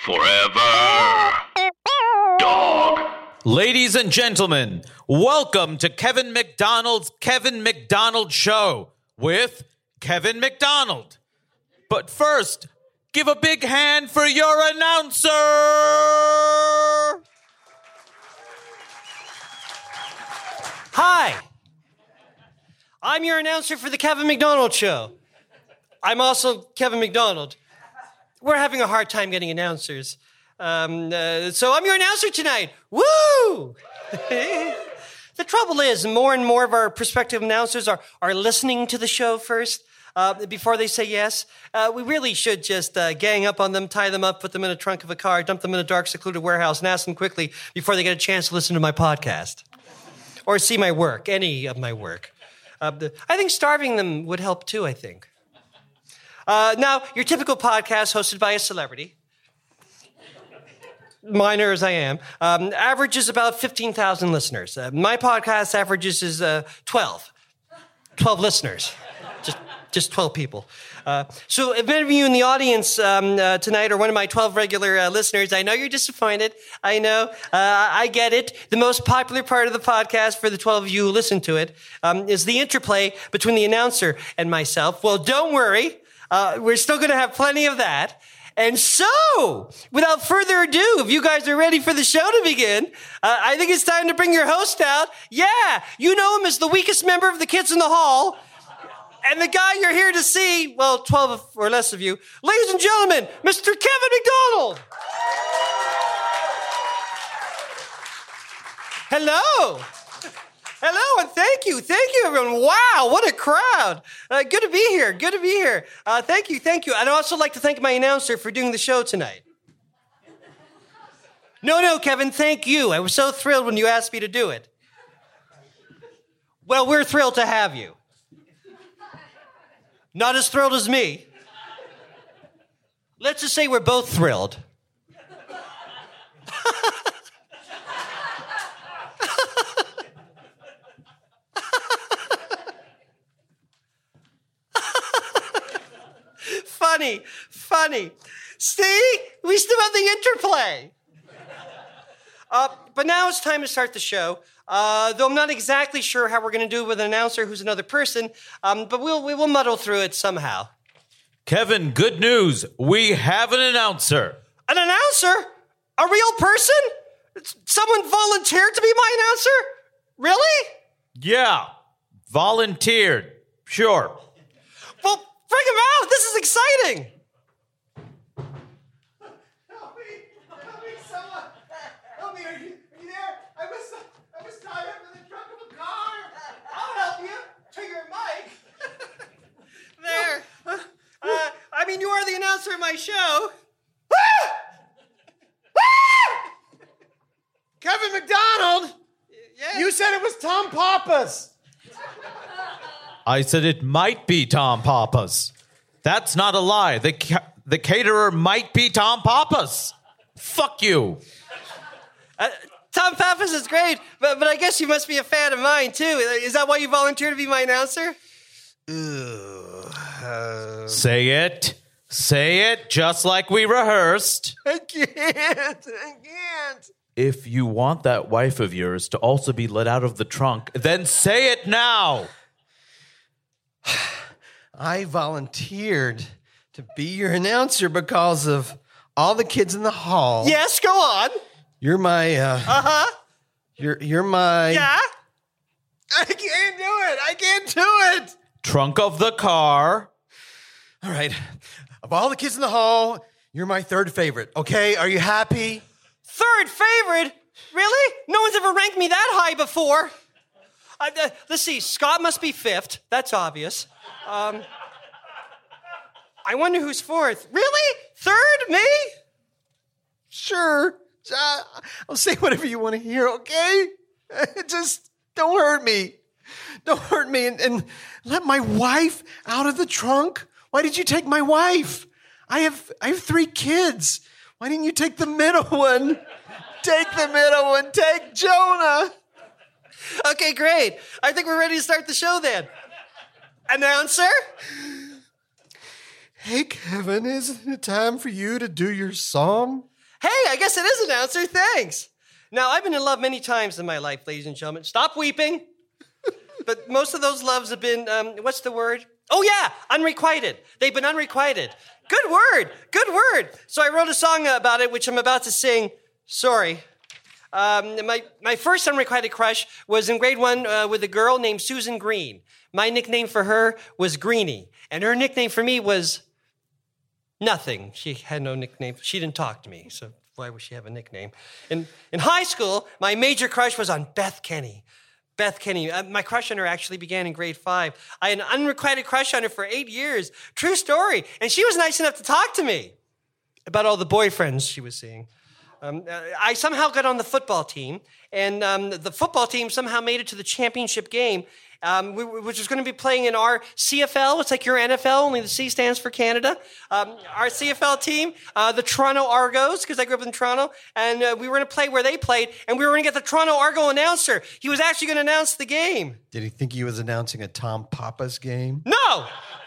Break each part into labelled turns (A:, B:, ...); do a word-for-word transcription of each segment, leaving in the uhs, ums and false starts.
A: Forever. Dog.
B: Ladies and gentlemen, welcome to Kevin McDonald's Kevin McDonald Show with Kevin McDonald. But first, give a big hand for your announcer!
C: Hi, I'm your announcer for the Kevin McDonald Show. I'm also Kevin McDonald. We're having a hard time getting announcers. Um, uh, so I'm your announcer tonight. Woo! The trouble is, more and more of our prospective announcers are, are listening to the show first uh, before they say yes. Uh, we really should just uh, gang up on them, tie them up, put them in a trunk of a car, dump them in a dark, secluded warehouse, and ask them quickly before they get a chance to listen to my podcast. Or see my work, any of my work. Uh, the, I think starving them would help too, I think. Uh, now, your typical podcast hosted by a celebrity, minor as I am, um, averages about fifteen thousand listeners. Uh, my podcast averages is uh, twelve. twelve listeners. Just, just twelve people. Uh, so if many of you in the audience um, uh, tonight are one of my twelve regular uh, listeners, I know you're disappointed. I know. Uh, I get it. The most popular part of the podcast for the twelve of you who listen to it um, is the interplay between the announcer and myself. Well, don't worry. Uh, we're still going to have plenty of that. And so, without further ado, if you guys are ready for the show to begin, uh, I think it's time to bring your host out. Yeah, you know him as the weakest member of the Kids in the Hall. And the guy you're here to see, well, twelve or less of you, ladies and gentlemen, Mister Kevin McDonald. Hello. Hello, and thank you. Thank you, everyone. Wow, what a crowd. Uh, good to be here. Good to be here. Uh, thank you, thank you. I'd also like to thank my announcer for doing the show tonight. No, no, Kevin, thank you. I was so thrilled when you asked me to do it. Well, we're thrilled to have you. Not as thrilled as me. Let's just say we're both thrilled. Funny, funny. See? We still have the interplay. Uh, but now it's time to start the show. Uh, though I'm not exactly sure how we're going to do it with an announcer who's another person, um, but we'll we will muddle through it somehow.
B: Kevin, good news. We have an announcer.
C: An announcer? A real person? Someone volunteered to be my announcer? Really?
B: Yeah, volunteered. Sure.
C: Well, bring him out. This is exciting.
D: Help me! Help me, someone! Help me! Are you, are you there? I was, I was tied up in the trunk of a car. I'll help you. To your mic.
C: There. Uh, I mean, you are the announcer of my show.
D: Kevin McDonald!
C: Yeah.
D: You said it was Tom Pappas.
B: I said it might be Tom Pappas. That's not a lie. The ca- the caterer might be Tom Pappas. Fuck you.
C: Uh, Tom Pappas is great, but, but I guess you must be a fan of mine, too. Is that why you volunteered to be my announcer?
D: Ugh. Uh,
B: Say it. Say it just like we rehearsed.
D: I can't. I can't.
B: If you want that wife of yours to also be let out of the trunk, then say it now.
D: I volunteered to be your announcer because of all the kids in the hall.
C: Yes, go on.
D: You're my, uh...
C: Uh-huh.
D: You're, you're my...
C: Yeah?
D: I can't do it. I can't do it.
B: Trunk of the car.
D: All right. Of all the kids in the hall, you're my third favorite. Okay? Are you happy?
C: Third favorite? Really? No one's ever ranked me that high before. Uh, uh, let's see. Scott must be fifth. That's obvious. Um, I wonder who's fourth. Really? Third? Me?
D: Sure. Uh, I'll say whatever you want to hear, okay? Just don't hurt me. Don't hurt me and, and let my wife out of the trunk. Why did you take my wife? I have I have three kids. Why didn't you take the middle one? Take the middle one. Take Jonah.
C: Okay, great. I think we're ready to start the show then. Announcer?
D: Hey, Kevin, isn't it time for you to do your song?
C: Hey, I guess it is announcer. Thanks. Now, I've been in love many times in my life, ladies and gentlemen. Stop weeping. But most of those loves have been, um, what's the word? Oh, yeah, unrequited. They've been unrequited. Good word. Good word. So I wrote a song about it, which I'm about to sing. Sorry. Um, my, my first unrequited crush was in grade one uh, with a girl named Susan Green. My nickname for her was Greenie. And her nickname for me was nothing. She had no nickname. She didn't talk to me, so why would she have a nickname? In, in high school, my major crush was on Beth Kenny. Beth Kenny. Uh, my crush on her actually began in grade five. I had an unrequited crush on her for eight years. True story. And she was nice enough to talk to me about all the boyfriends she was seeing. Um, uh, I somehow got on the football team, and um, the football team somehow made it to the championship game, um, we, which was going to be playing in our C F L. It's like your N F L, only the C stands for Canada. Um, our C F L team, uh, the Toronto Argos, because I grew up in Toronto, and uh, we were going to play where they played, and we were going to get the Toronto Argo announcer. He was actually going to announce the game.
D: Did he think he was announcing a Tom Papa's game?
C: No!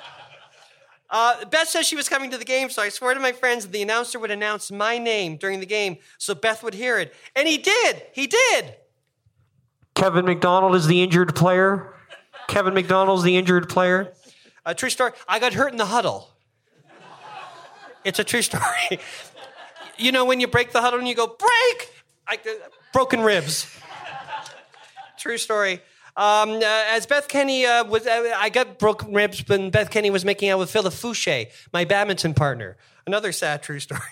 C: Uh, Beth says she was coming to the game, so I swore to my friends that the announcer would announce my name during the game so Beth would hear it. And he did. He did.
E: Kevin McDonald is the injured player. Kevin McDonald's the injured player.
C: A true story. I got hurt in the huddle. It's a true story. You know when you break the huddle and you go, break! I, uh, broken ribs. True story. Um, uh, as Beth Kenny uh, was, uh, I got broken ribs when Beth Kenny was making out with Philip Fouché, my badminton partner. Another sad true story.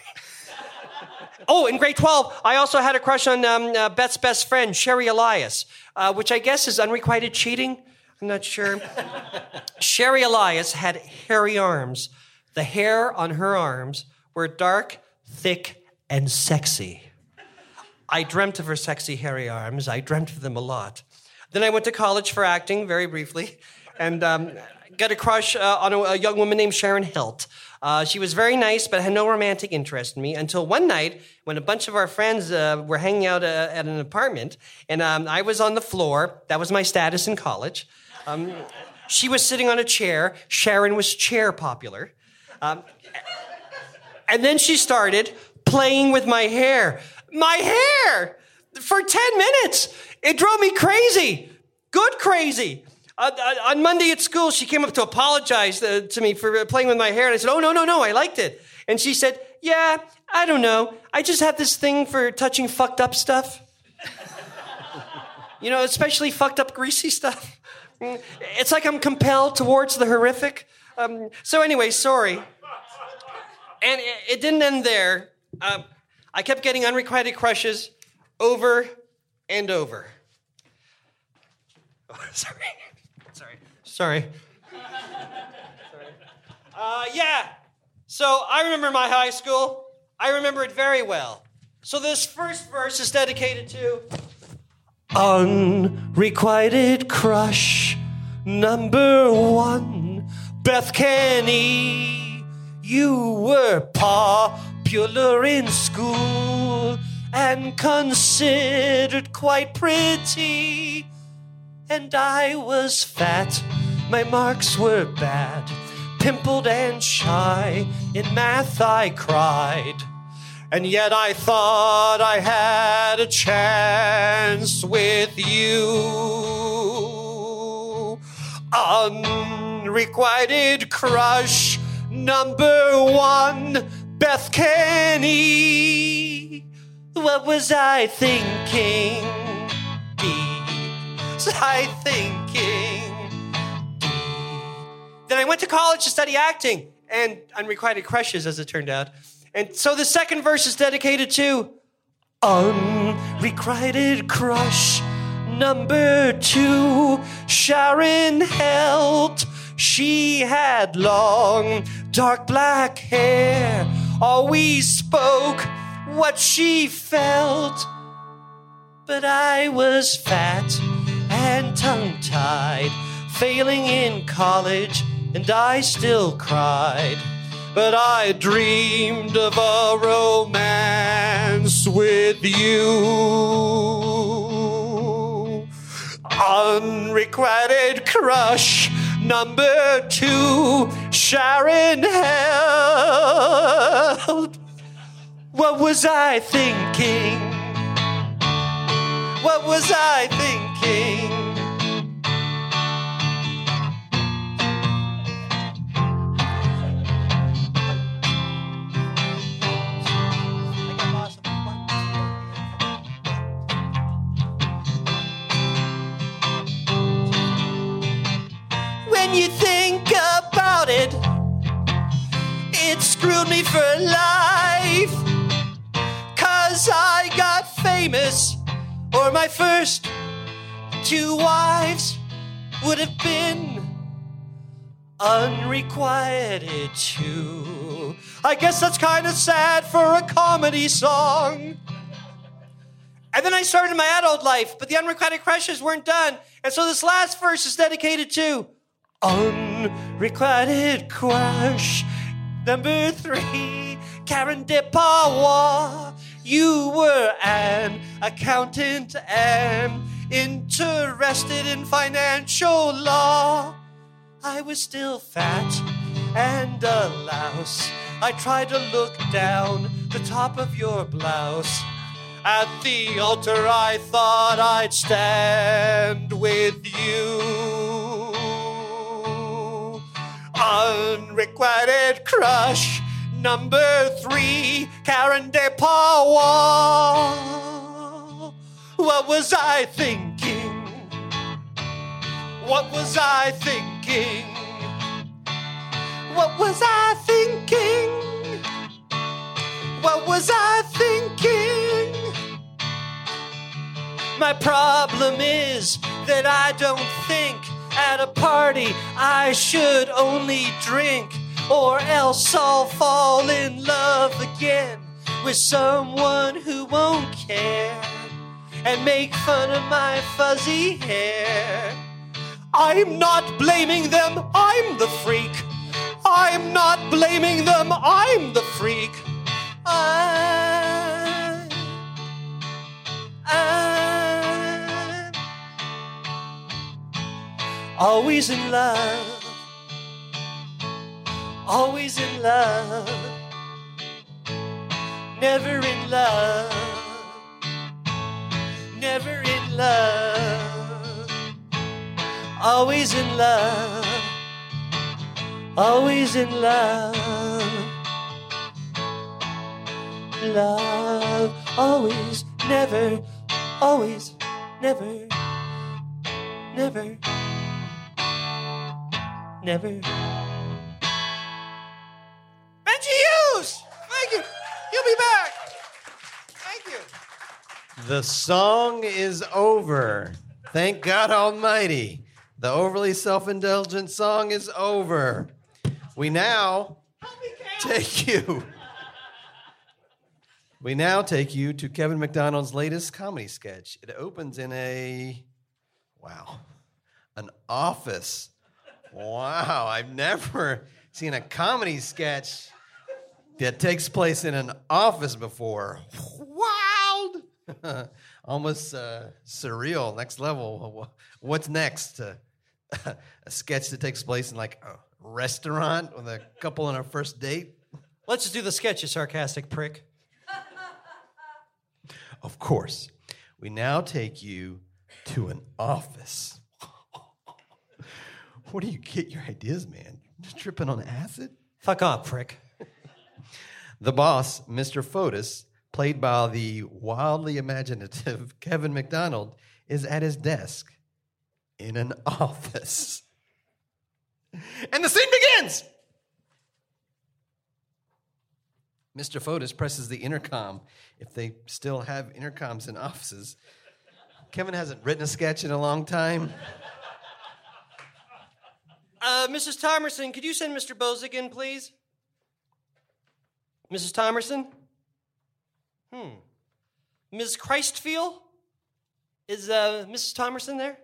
C: Oh, in grade twelve, I also had a crush on um, uh, Beth's best friend, Sherry Elias, uh, which I guess is unrequited cheating. I'm not sure. Sherry Elias had hairy arms. The hair on her arms were dark, thick, and sexy. I dreamt of her sexy, hairy arms. I dreamt of them a lot. Then I went to college for acting, very briefly, and um, got a crush uh, on a, a young woman named Sharon Hilt. Uh, she was very nice, but had no romantic interest in me until one night when a bunch of our friends uh, were hanging out uh, at an apartment, and um, I was on the floor. That was my status in college. Um, she was sitting on a chair. Sharon was chair popular. Um, and then she started playing with my hair. My hair! For ten minutes! It drove me crazy. Good crazy. Uh, uh, on Monday at school, she came up to apologize uh, to me for playing with my hair. And I said, oh, no, no, no, I liked it. And she said, yeah, I don't know. I just have this thing for touching fucked up stuff. You know, especially fucked up greasy stuff. It's like I'm compelled towards the horrific. Um, so anyway, sorry. And it, it didn't end there. Uh, I kept getting unrequited crushes over and over. Oh, sorry. Sorry. Sorry. Sorry. Uh, yeah. So I remember my high school. I remember it very well. So this first verse is dedicated to unrequited crush number one, Beth Kenny. You were popular in school and considered quite pretty. And I was fat, my marks were bad, pimpled and shy, in math I cried. And yet I thought I had a chance with you. Unrequited crush number one, Beth Kenny. What was I thinking? Deep was I thinking? Deep. Then I went to college to study acting and unrequited crushes, as it turned out. And so the second verse is dedicated to unrequited crush number two, Sharon Hilt. She had long, dark black hair, always spoke what she felt. But I was fat and tongue-tied, failing in college, and I still cried. But I dreamed of a romance with you. Unrequited crush number two, Sharon Hilt. What was I thinking? What was I thinking? When you think about it, it screwed me for life. 'Cause I got famous, or my first two wives would have been unrequited too. I guess that's kind of sad for a comedy song. And then I started my adult life, but the unrequited crushes weren't done. And so this last verse is dedicated to unrequited crush. Number three, Karen DePawa. You were an accountant and interested in financial law. I was still fat and a louse. I tried to look down the top of your blouse. At the altar I thought I'd stand with you. Unrequited crush. Number three, Karen DePawa. What was I thinking? What was I thinking? What was I thinking? What was I thinking? My problem is that I don't think at a party I should only drink, or else I'll fall in love again with someone who won't care and make fun of my fuzzy hair. I'm not blaming them, I'm the freak. I'm not blaming them, I'm the freak. I, I'm always in love. Always in love, never in love, never in love, always in love, always in love, love, always, never, always, never, never, never. Thank you. You'll be back. Thank you.
D: The song is over. Thank God Almighty. The overly self-indulgent song is over. We now take you. We now take you to Kevin McDonald's latest comedy sketch. It opens in a, wow, an office. Wow, I've never seen a comedy sketch that takes place in an office before. Wild! Almost uh, surreal, next level. What's next? Uh, a sketch that takes place in like a restaurant with a couple on a first date?
C: Let's just do the sketch, you sarcastic prick.
D: Of course. We now take you to an office. Where do you get your ideas, man? Just tripping on acid?
C: Fuck off, prick.
D: The boss, Mister Fotis, played by the wildly imaginative Kevin McDonald, is at his desk in an office. And the scene begins! Mister Fotis presses the intercom, if they still have intercoms in offices. Kevin hasn't written a sketch in a long time.
C: Uh, Missus Thomerson, could you send Mister Bozick in, please? Missus Thomerson? Hmm. Miz Christfield? Is uh, Missus Thomerson there?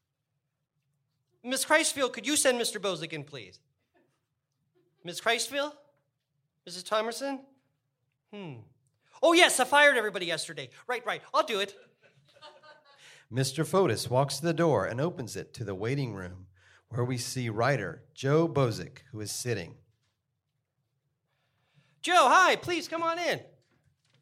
C: Miz Christfield, could you send Mister Bozick in, please? Miz Christfield? Missus Thomerson? Hmm. Oh, yes, I fired everybody yesterday. Right, right, I'll do it.
D: Mister Fotis walks to the door and opens it to the waiting room, where we see writer Joe Bozick, who is sitting.
C: Joe, hi, please come on in.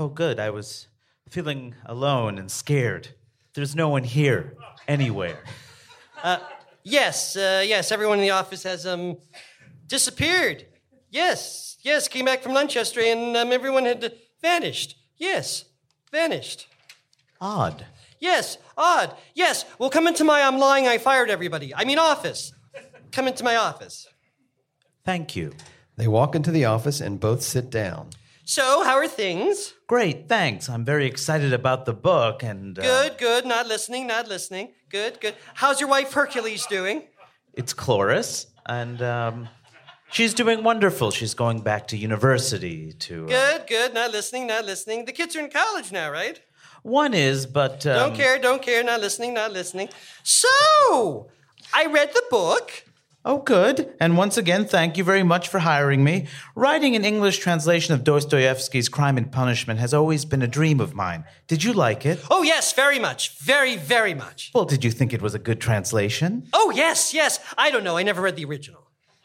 B: Oh, good. I was feeling alone and scared. There's no one here, anywhere.
C: Yes, uh, yes, everyone in the office has um disappeared. Yes, yes, came back from lunch yesterday and um, everyone had vanished. Yes, vanished.
B: Odd.
C: Yes, odd. Yes, well, come into my I'm lying, I fired everybody. I mean, office. Come into my office.
B: Thank you.
D: They walk into the office and both sit down.
C: So, how are things?
B: Great, thanks. I'm very excited about the book and... Uh,
C: Good, good. Not listening, not listening. Good, good. How's your wife Hercules doing?
B: It's Chloris, and um, she's doing wonderful. She's going back to university to... Uh,
C: Good, good. Not listening, not listening. The kids are in college now, right?
B: One is, but... Um,
C: Don't care, don't care. Not listening, not listening. So, I read the book.
B: Oh, good. And once again, thank you very much for hiring me. Writing an English translation of Dostoevsky's Crime and Punishment has always been a dream of mine. Did you like it?
C: Oh, yes, very much. Very, very much.
B: Well, did you think it was a good translation?
C: Oh, yes, yes. I don't know. I never read the original.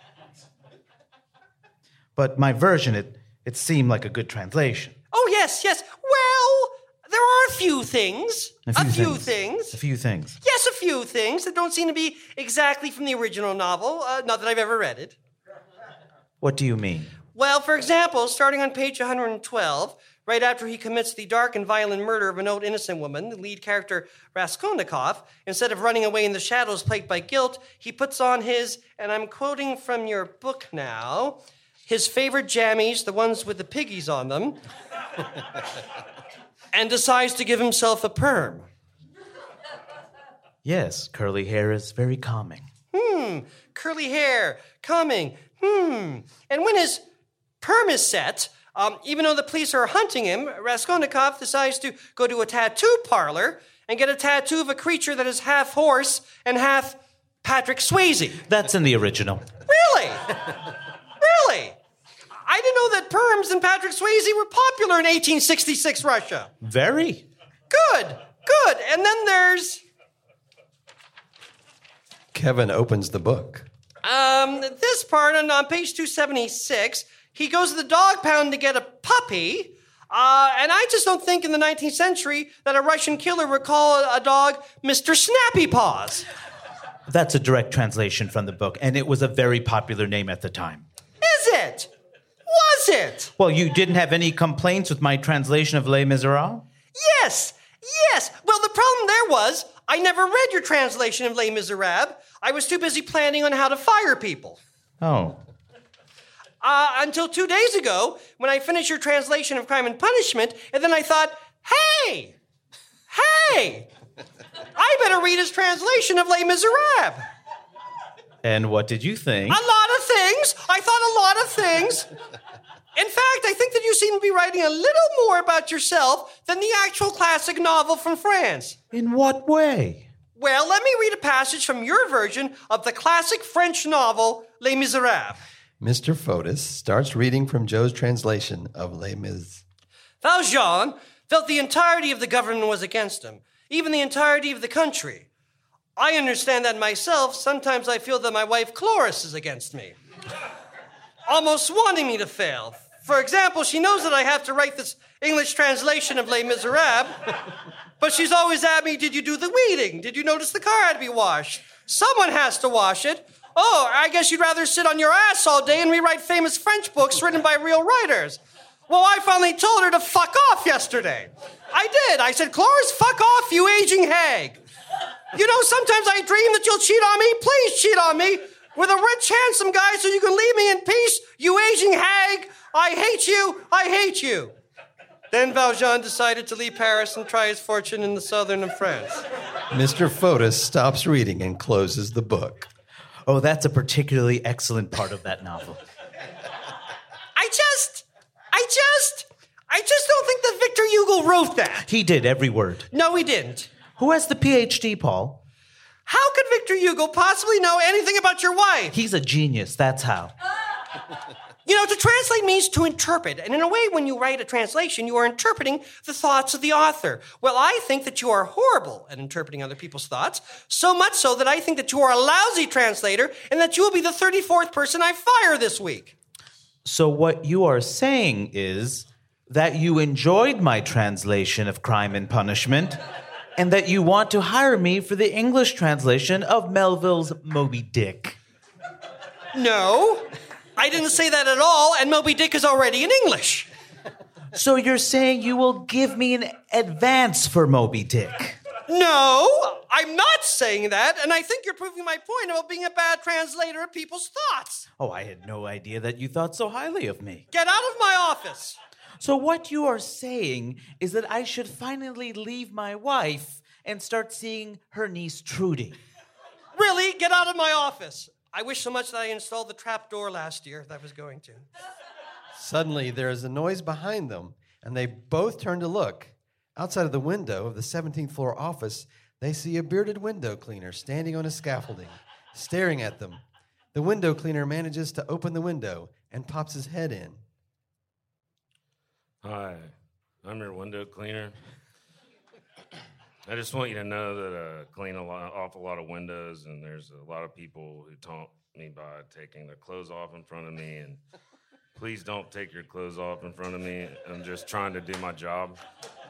B: But my version, it, it seemed like a good translation.
C: Oh, yes, yes. Well, there are a few things.
B: A few,
C: few
B: things.
C: things.
B: A few things.
C: Yes, a few things that don't seem to be exactly from the original novel. Uh, not that I've ever read it.
B: What do you mean?
C: Well, for example, starting on page one hundred twelve, right after he commits the dark and violent murder of an old innocent woman, the lead character Raskolnikov, instead of running away in the shadows plagued by guilt, he puts on his, and I'm quoting from your book now, his favorite jammies, the ones with the piggies on them, and decides to give himself a perm.
B: Yes, curly hair is very calming.
C: Hmm, curly hair, calming, hmm. And when his perm is set, um, even though the police are hunting him, Raskolnikov decides to go to a tattoo parlor and get a tattoo of a creature that is half horse and half Patrick Swayze.
B: That's in the original.
C: Really? Really? I didn't know that perms and Patrick Swayze were popular in eighteen sixty-six Russia.
B: Very.
C: Good, good. And then there's...
D: Kevin opens the book.
C: Um, this part on, on page two seventy-six, he goes to the dog pound to get a puppy. Uh, and I just don't think in the nineteenth century that a Russian killer would call a, a dog Mister Snappy Paws.
B: That's a direct translation from the book, and it was a very popular name at the time.
C: Is it? Was it?
B: Well, you didn't have any complaints with my translation of Les Miserables?
C: Yes, yes. Well, the problem there was I never read your translation of Les Miserables. I was too busy planning on how to fire people.
B: Oh.
C: Uh, until two days ago, when I finished your translation of Crime and Punishment, and then I thought, hey, hey, I better read his translation of Les Miserables.
B: And what did you think?
C: A lot of things. I thought a lot of things. In fact, I think that you seem to be writing a little more about yourself than the actual classic novel from France.
B: In what way?
C: Well, let me read a passage from your version of the classic French novel, Les Miserables.
D: Mister Fotis starts reading from Joe's translation of Les Mis.
C: Valjean felt the entirety of the government was against him, even the entirety of the country. I understand that myself. Sometimes I feel that my wife Chloris is against me, almost wanting me to fail. For example, she knows that I have to write this English translation of Les Miserables, but she's always at me, did you do the weeding? Did you notice the car had to be washed? Someone has to wash it. Oh, I guess you'd rather sit on your ass all day and rewrite famous French books written by real writers. Well, I finally told her to fuck off yesterday. I did. I said, Chloris, fuck off, you aging hag. You know, sometimes I dream that you'll cheat on me. Please cheat on me with a rich, handsome guy so you can leave me in peace, you aging hag. I hate you. I hate you. Then Valjean decided to leave Paris and try his fortune in the southern of France.
D: Mister Fotis stops reading and closes the book.
B: Oh, that's a particularly excellent part of that novel.
C: I just, I just, I just don't think that Victor Hugo wrote that.
B: He did, every word.
C: No, he didn't.
B: Who has the P H D, Paul?
C: How could Victor Hugo possibly know anything about your wife?
B: He's a genius, that's how.
C: You know, to translate means to interpret. And in a way, when you write a translation, you are interpreting the thoughts of the author. Well, I think that you are horrible at interpreting other people's thoughts, so much so that I think that you are a lousy translator and that you will be the thirty-fourth person I fire this week.
B: So what you are saying is that you enjoyed my translation of Crime and Punishment, and that you want to hire me for the English translation of Melville's Moby Dick.
C: No, I didn't say that at all, and Moby Dick is already in English.
B: So you're saying you will give me an advance for Moby Dick?
C: No, I'm not saying that, and I think you're proving my point about being a bad translator of people's thoughts.
B: Oh, I had no idea that you thought so highly of me.
C: Get out of my office.
B: So what you are saying is that I should finally leave my wife and start seeing her niece Trudy.
C: Really? Get out of my office. I wish so much that I installed the trap door last year that I was going to.
D: Suddenly, there is a noise behind them, and they both turn to look. Outside of the window of the seventeenth floor office, they see a bearded window cleaner standing on a scaffolding, staring at them. The window cleaner manages to open the window and pops his head in.
F: Hi, I'm your window cleaner. I just want you to know that I clean a lot, awful lot of windows, and there's a lot of people who taunt me by taking their clothes off in front of me, and please don't take your clothes off in front of me. I'm just trying to do my job.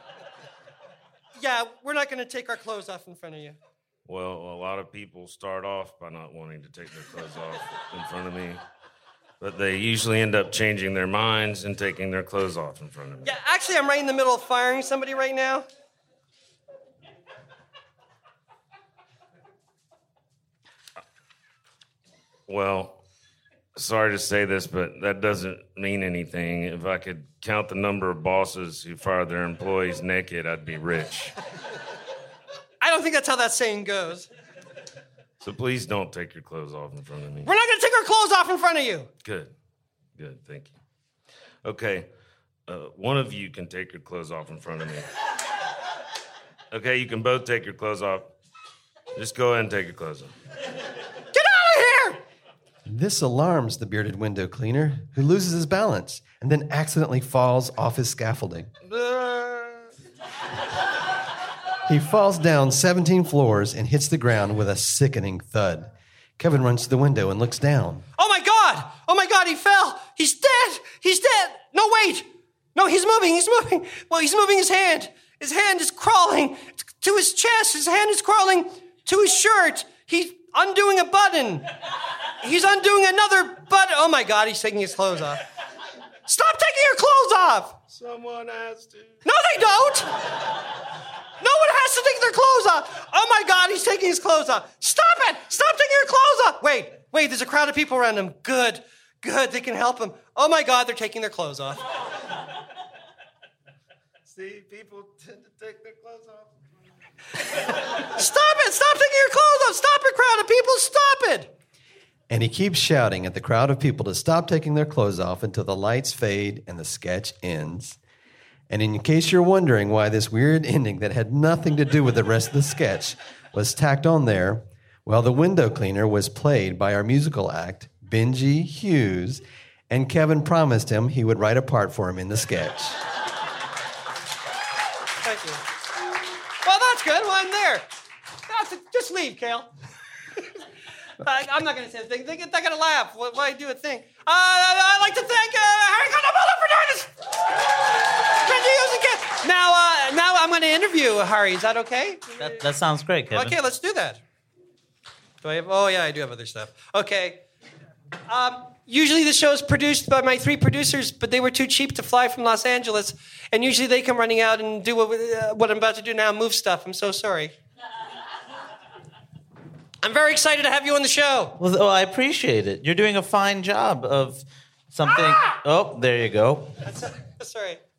C: Yeah, we're not going to take our clothes off in front of you.
F: Well, a lot of people start off by not wanting to take their clothes off in front of me, but they usually end up changing their minds and taking their clothes off in front of me.
C: Yeah, actually, I'm right in the middle of firing somebody right now.
F: Well, sorry to say this, but that doesn't mean anything. If I could count the number of bosses who fire their employees naked, I'd be rich.
C: I don't think that's how that saying goes.
F: So please don't take your clothes off in front of me.
C: We're not going to take our clothes off in front of you.
F: Good. Good, thank you. Okay, uh, one of you can take your clothes off in front of me. Okay, you can both take your clothes off. Just go ahead and take your clothes off.
C: Get out of here!
D: This alarms the bearded window cleaner, who loses his balance and then accidentally falls off his scaffolding. He falls down seventeen floors and hits the ground with a sickening thud. Kevin runs to the window and looks down.
C: Oh my God! Oh my God, he fell! He's dead! He's dead! No, wait! No, he's moving, he's moving. Well, he's moving his hand. His hand is crawling to his chest. His hand is crawling to his shirt. He's undoing a button. He's undoing another button. Oh my God, he's taking his clothes off. Stop taking your clothes off!
F: Someone has to.
C: No, they don't! No one has to take their clothes off. Oh my God, he's taking his clothes off. Stop it! Stop taking your clothes off! Wait, wait, there's a crowd of people around him. Good, good, they can help him. Oh my God, they're taking their clothes off.
F: See, people tend to take their clothes off.
C: Stop it! Stop taking your clothes off! Stop it, crowd of people! Stop it!
D: And he keeps shouting at the crowd of people to stop taking their clothes off until the lights fade and the sketch ends. And in case you're wondering why this weird ending that had nothing to do with the rest of the sketch was tacked on there, well, the window cleaner was played by our musical act, Benji Hughes, and Kevin promised him he would write a part for him in the sketch.
C: Thank you. Well, that's good. Well, I'm there. That's it. Just leave, Kale. I, I'm not going to say a thing. They, they're going to laugh. Why, why do a thing? Uh, I'd like to thank uh, Harry Condobola for doing this. Benji Hughes again. Now, uh, now I'm going to interview Harry. Is that okay?
B: That, that sounds great, Kevin.
C: Okay, let's do that. Do I have? Oh, yeah, I do have other stuff. Okay. Um, usually the show is produced by my three producers, but they were too cheap to fly from Los Angeles. And usually they come running out and do what, uh, what I'm about to do now, move stuff. I'm so sorry. I'm very excited to have you on the show.
B: Well, oh, I appreciate it. You're doing a fine job of something.
C: Ah!
B: Oh, there you go.
C: That's, that's all right.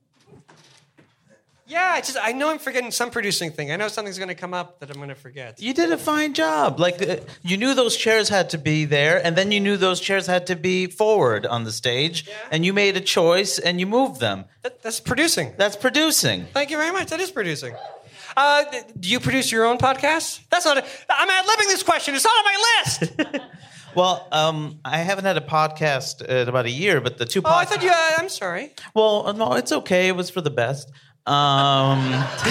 C: Yeah, I just I know I'm forgetting some producing thing. I know something's going to come up that I'm going to forget.
B: You did a fine job. Like, uh, you knew those chairs had to be there, and then you knew those chairs had to be forward on the stage,
C: Yeah.
B: and you made a choice, and you moved them.
C: That, that's producing.
B: That's producing.
C: Thank you very much. That is producing. Uh, do you produce your own podcast? That's not. A, I'm ad-libbing this question. It's not on my list.
B: Well, um, I haven't had a podcast in about a year, but the two podcasts...
C: Oh, I thought you. Uh, I'm sorry.
B: Well, no, it's okay. It was for the best. Um,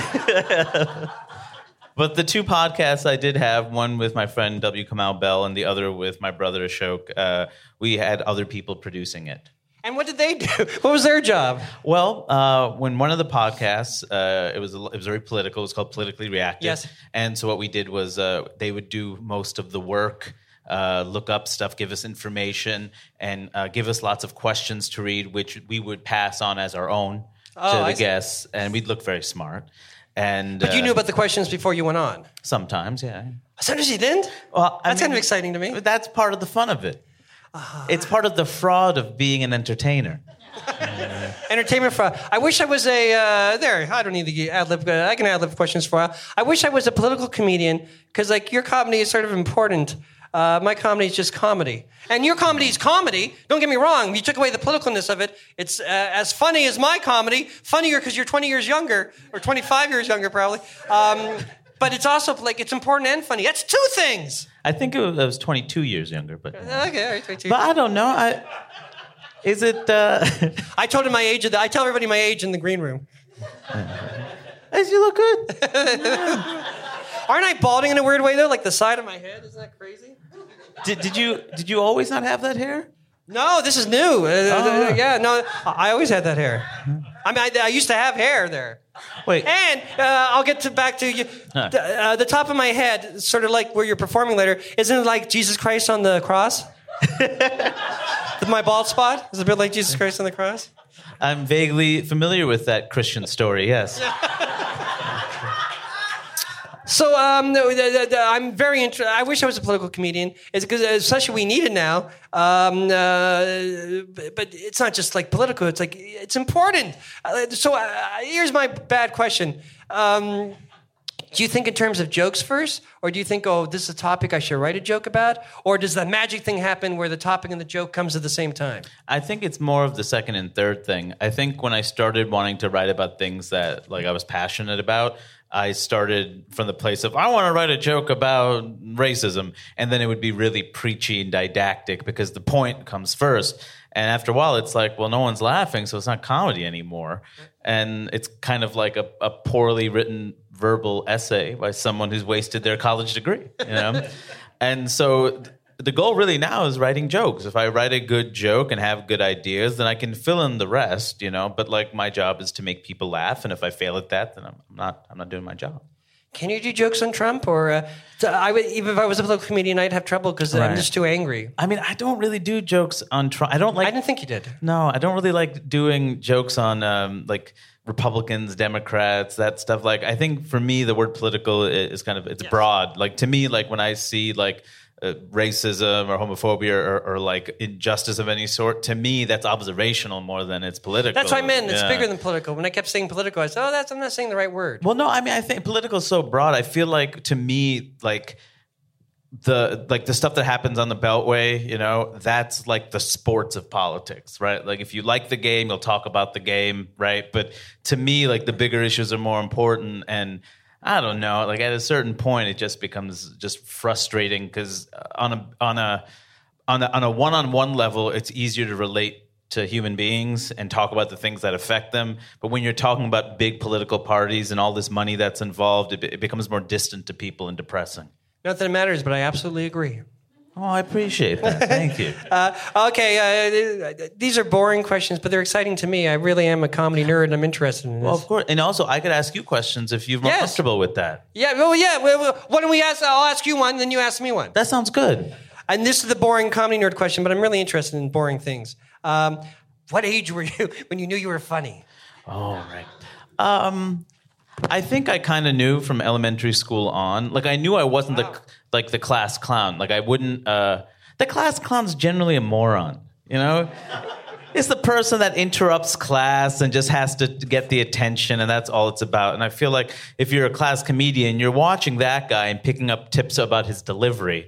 B: but the two podcasts I did have, one with my friend W. Kamau Bell and the other with my brother Ashok, uh, we had other people producing it.
C: And what did they do? What was their job?
B: Well, uh, when one of the podcasts, uh, it was a, it was very political. It was called Politically Reactive.
C: Yes.
B: And so what we did was uh, they would do most of the work, uh, look up stuff, give us information, and uh, give us lots of questions to read, which we would pass on as our own
C: Oh,
B: to
C: I
B: the
C: see.
B: guests, and we'd look very smart. And
C: But you
B: uh,
C: knew about the questions before you went on.
B: sometimes, yeah.
C: Sometimes you didn't?
B: Well, I
C: That's kind of
B: mean,
C: exciting to me.
B: That's part of the fun of it.
C: Uh-huh.
B: It's part of the fraud of being an entertainer.
C: Entertainment fraud. I wish I was a, uh, there, I don't need to ad lib, uh, I can ad lib questions for you. I wish I was a political comedian, because like your comedy is sort of important. Uh, my comedy is just comedy. And your comedy is comedy. Don't get me wrong. If you took away the politicalness of it, it's uh, as funny as my comedy. Funnier because you're twenty years younger, or twenty-five years younger probably. Um, but it's also like, it's important and funny. That's two things.
B: I think it was, I was twenty-two years younger, but
C: Okay, all right, twenty-two.
B: but I don't know. I is it? Uh,
C: I told him my age. Of the, I tell everybody my age in the green room.
B: As you look good.
C: Aren't I balding in a weird way though? Like the side of my head? Isn't that crazy?
B: Did, did you did you always not have that hair?
C: No, this is new. Uh,
B: Oh.
C: yeah, no, I always had that hair. I mean, I, I used to have hair there.
B: Wait.
C: And uh, I'll get to back to you.
B: Huh.
C: The, uh, the top of my head, sort of like where you're performing later, isn't it like Jesus Christ on the cross? My bald spot is a bit like Jesus Christ on the cross.
B: I'm vaguely familiar with that Christian story. Yes.
C: So um, the, the, the, I'm very interested. I wish I was a political comedian. It's because especially we need it now. Um, uh, but, but it's not just like political. It's like it's important. Uh, so uh, here's my bad question. Um, do you think in terms of jokes first, or do you think, oh, this is a topic I should write a joke about, or does the magic thing happen where the topic and the joke comes at the same time?
B: I think it's more of the second and third thing. I think when I started wanting to write about things that like I was passionate about, I started from the place of, I want to write a joke about racism. And then it would be really preachy and didactic because the point comes first. And after a while, it's like, well, no one's laughing, so it's not comedy anymore. And it's kind of like a, a poorly written verbal essay by someone who's wasted their college degree, you know? And so the goal really now is writing jokes. If I write a good joke and have good ideas, then I can fill in the rest, you know? But like my job is to make people laugh. And if I fail at that, then I'm not, I'm not doing my job.
C: Can you do jokes on Trump? Or uh, t- I would, even if I was a political comedian, I'd have trouble because I'm
B: Right.
C: just too angry.
B: I mean, I don't really do jokes on Trump. I don't like.
C: I didn't think you did.
B: No, I don't really like doing jokes on um, like Republicans, Democrats, that stuff. Like, I think for me, the word political is kind of it's broad. Like to me, like when I see like uh, racism or homophobia or, or like injustice of any sort, to me that's observational more than it's political.
C: That's what I meant. It's
B: Yeah.
C: bigger than political. When I kept saying political, I said, "Oh, that's I'm not saying the right word."
B: Well, no, I mean, I think political is so broad. I feel like to me, like the like the stuff that happens on the Beltway, you know, that's like the sports of politics, right? Like if you like the game, you'll talk about the game, right? But to me, like the bigger issues are more important. And I don't know, like at a certain point, it just becomes just frustrating because on a on a on a on a one-on-one level, it's easier to relate to human beings and talk about the things that affect them. But when you're talking about big political parties and all this money that's involved, it, it becomes more distant to people and depressing.
C: Not that it matters, but I absolutely agree.
B: Oh, I appreciate that. Thank you.
C: Uh, okay, uh, these are boring questions, but they're exciting to me. I really am a comedy nerd, and I'm interested in this.
B: Well, of course. And also, I could ask you questions if you're more
C: Yes.
B: comfortable with that.
C: Yeah, well, yeah. Well, well, why don't we ask? I'll ask you one, then you ask me one.
B: That sounds good.
C: And this is the boring comedy nerd question, but I'm really interested in boring things. Um, what age were you when you knew you were funny?
B: Oh, right. Um, I think I kind of knew from elementary school on. Like, I knew I wasn't the like the class clown. Like, I wouldn't. Uh, the class clown's generally a moron. You know, it's the person that interrupts class and just has to get the attention, and that's all it's about. And I feel like if you're a class comedian, you're watching that guy and picking up tips about his delivery.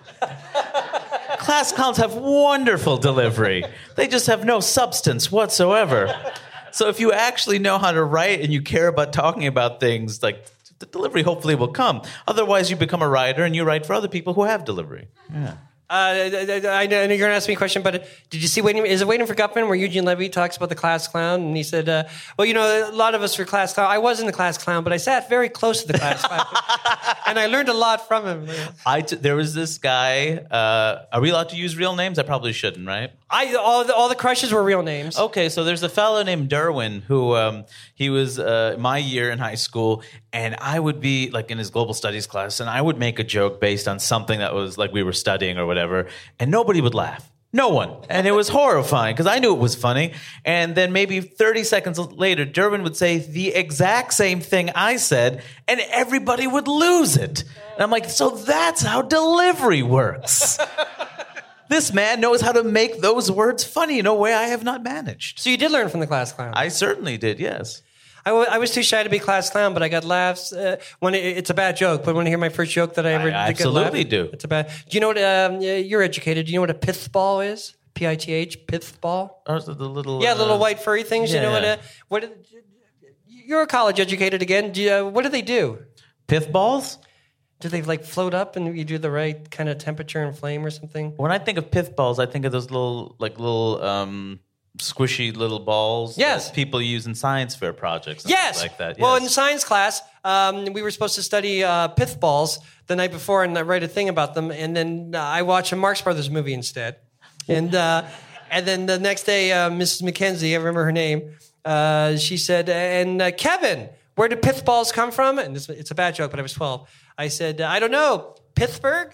B: Class clowns have wonderful delivery. They just have no substance whatsoever. So if you actually know how to write and you care about talking about things, like the delivery hopefully will come. Otherwise, you become a writer and you write for other people who have delivery. Yeah.
C: Uh, I know you're going to ask me a question, but did you see Waiting? Is it Waiting for Guffman where Eugene Levy talks about the class clown? And he said, uh, well, you know, a lot of us were class clown. I was in the class clown, but I sat very close to the class clown. And I learned a lot from him.
B: I t- there was this guy. Uh, are we allowed to use real names? I probably shouldn't, right?
C: I all the, all the crushes were real names.
B: Okay, so there's a fellow named Derwin who um, he was uh, my year in high school, and I would be like in his global studies class, and I would make a joke based on something that was like we were studying or whatever, and nobody would laugh. No one. And it was horrifying because I knew it was funny. And then maybe thirty seconds later, Derwin would say the exact same thing I said, and everybody would lose it. And I'm like, so that's how delivery works. This man knows how to make those words funny in a way I have not managed.
C: So you did learn from the class clown.
B: I certainly did, yes.
C: I, w- I was too shy to be class clown, but I got laughs. Uh, when it, it's a bad joke, but when I hear my first joke that I ever
B: I
C: did get
B: absolutely
C: laugh,
B: do.
C: It's a bad. Do you know what? Um, you're educated. Do you know what a pith ball is? P I T H, pith ball.
B: Or the little
C: Yeah,
B: uh,
C: little white furry things.
B: yeah,
C: you know what?
B: yeah.
C: A, what? You're a college educated again. Do you, uh, what do they do?
B: pith balls?
C: Do they like float up and you do the right kind of temperature and flame or something?
B: When I think of pith balls, I think of those little, like little um, squishy little balls
C: Yes.
B: that people use in science fair projects and
C: Yes.
B: stuff like that.
C: Well,
B: yes.
C: in science class, um, we were supposed to study uh, pith balls the night before and write a thing about them. And then uh, I watched a Marx Brothers movie instead. And uh, and then the next day, uh, Missus McKenzie, I remember her name, uh, she said, and uh, Kevin, where did pith balls come from? And this, it's a bad joke, but I was twelve. I said, I don't know, Pittsburgh?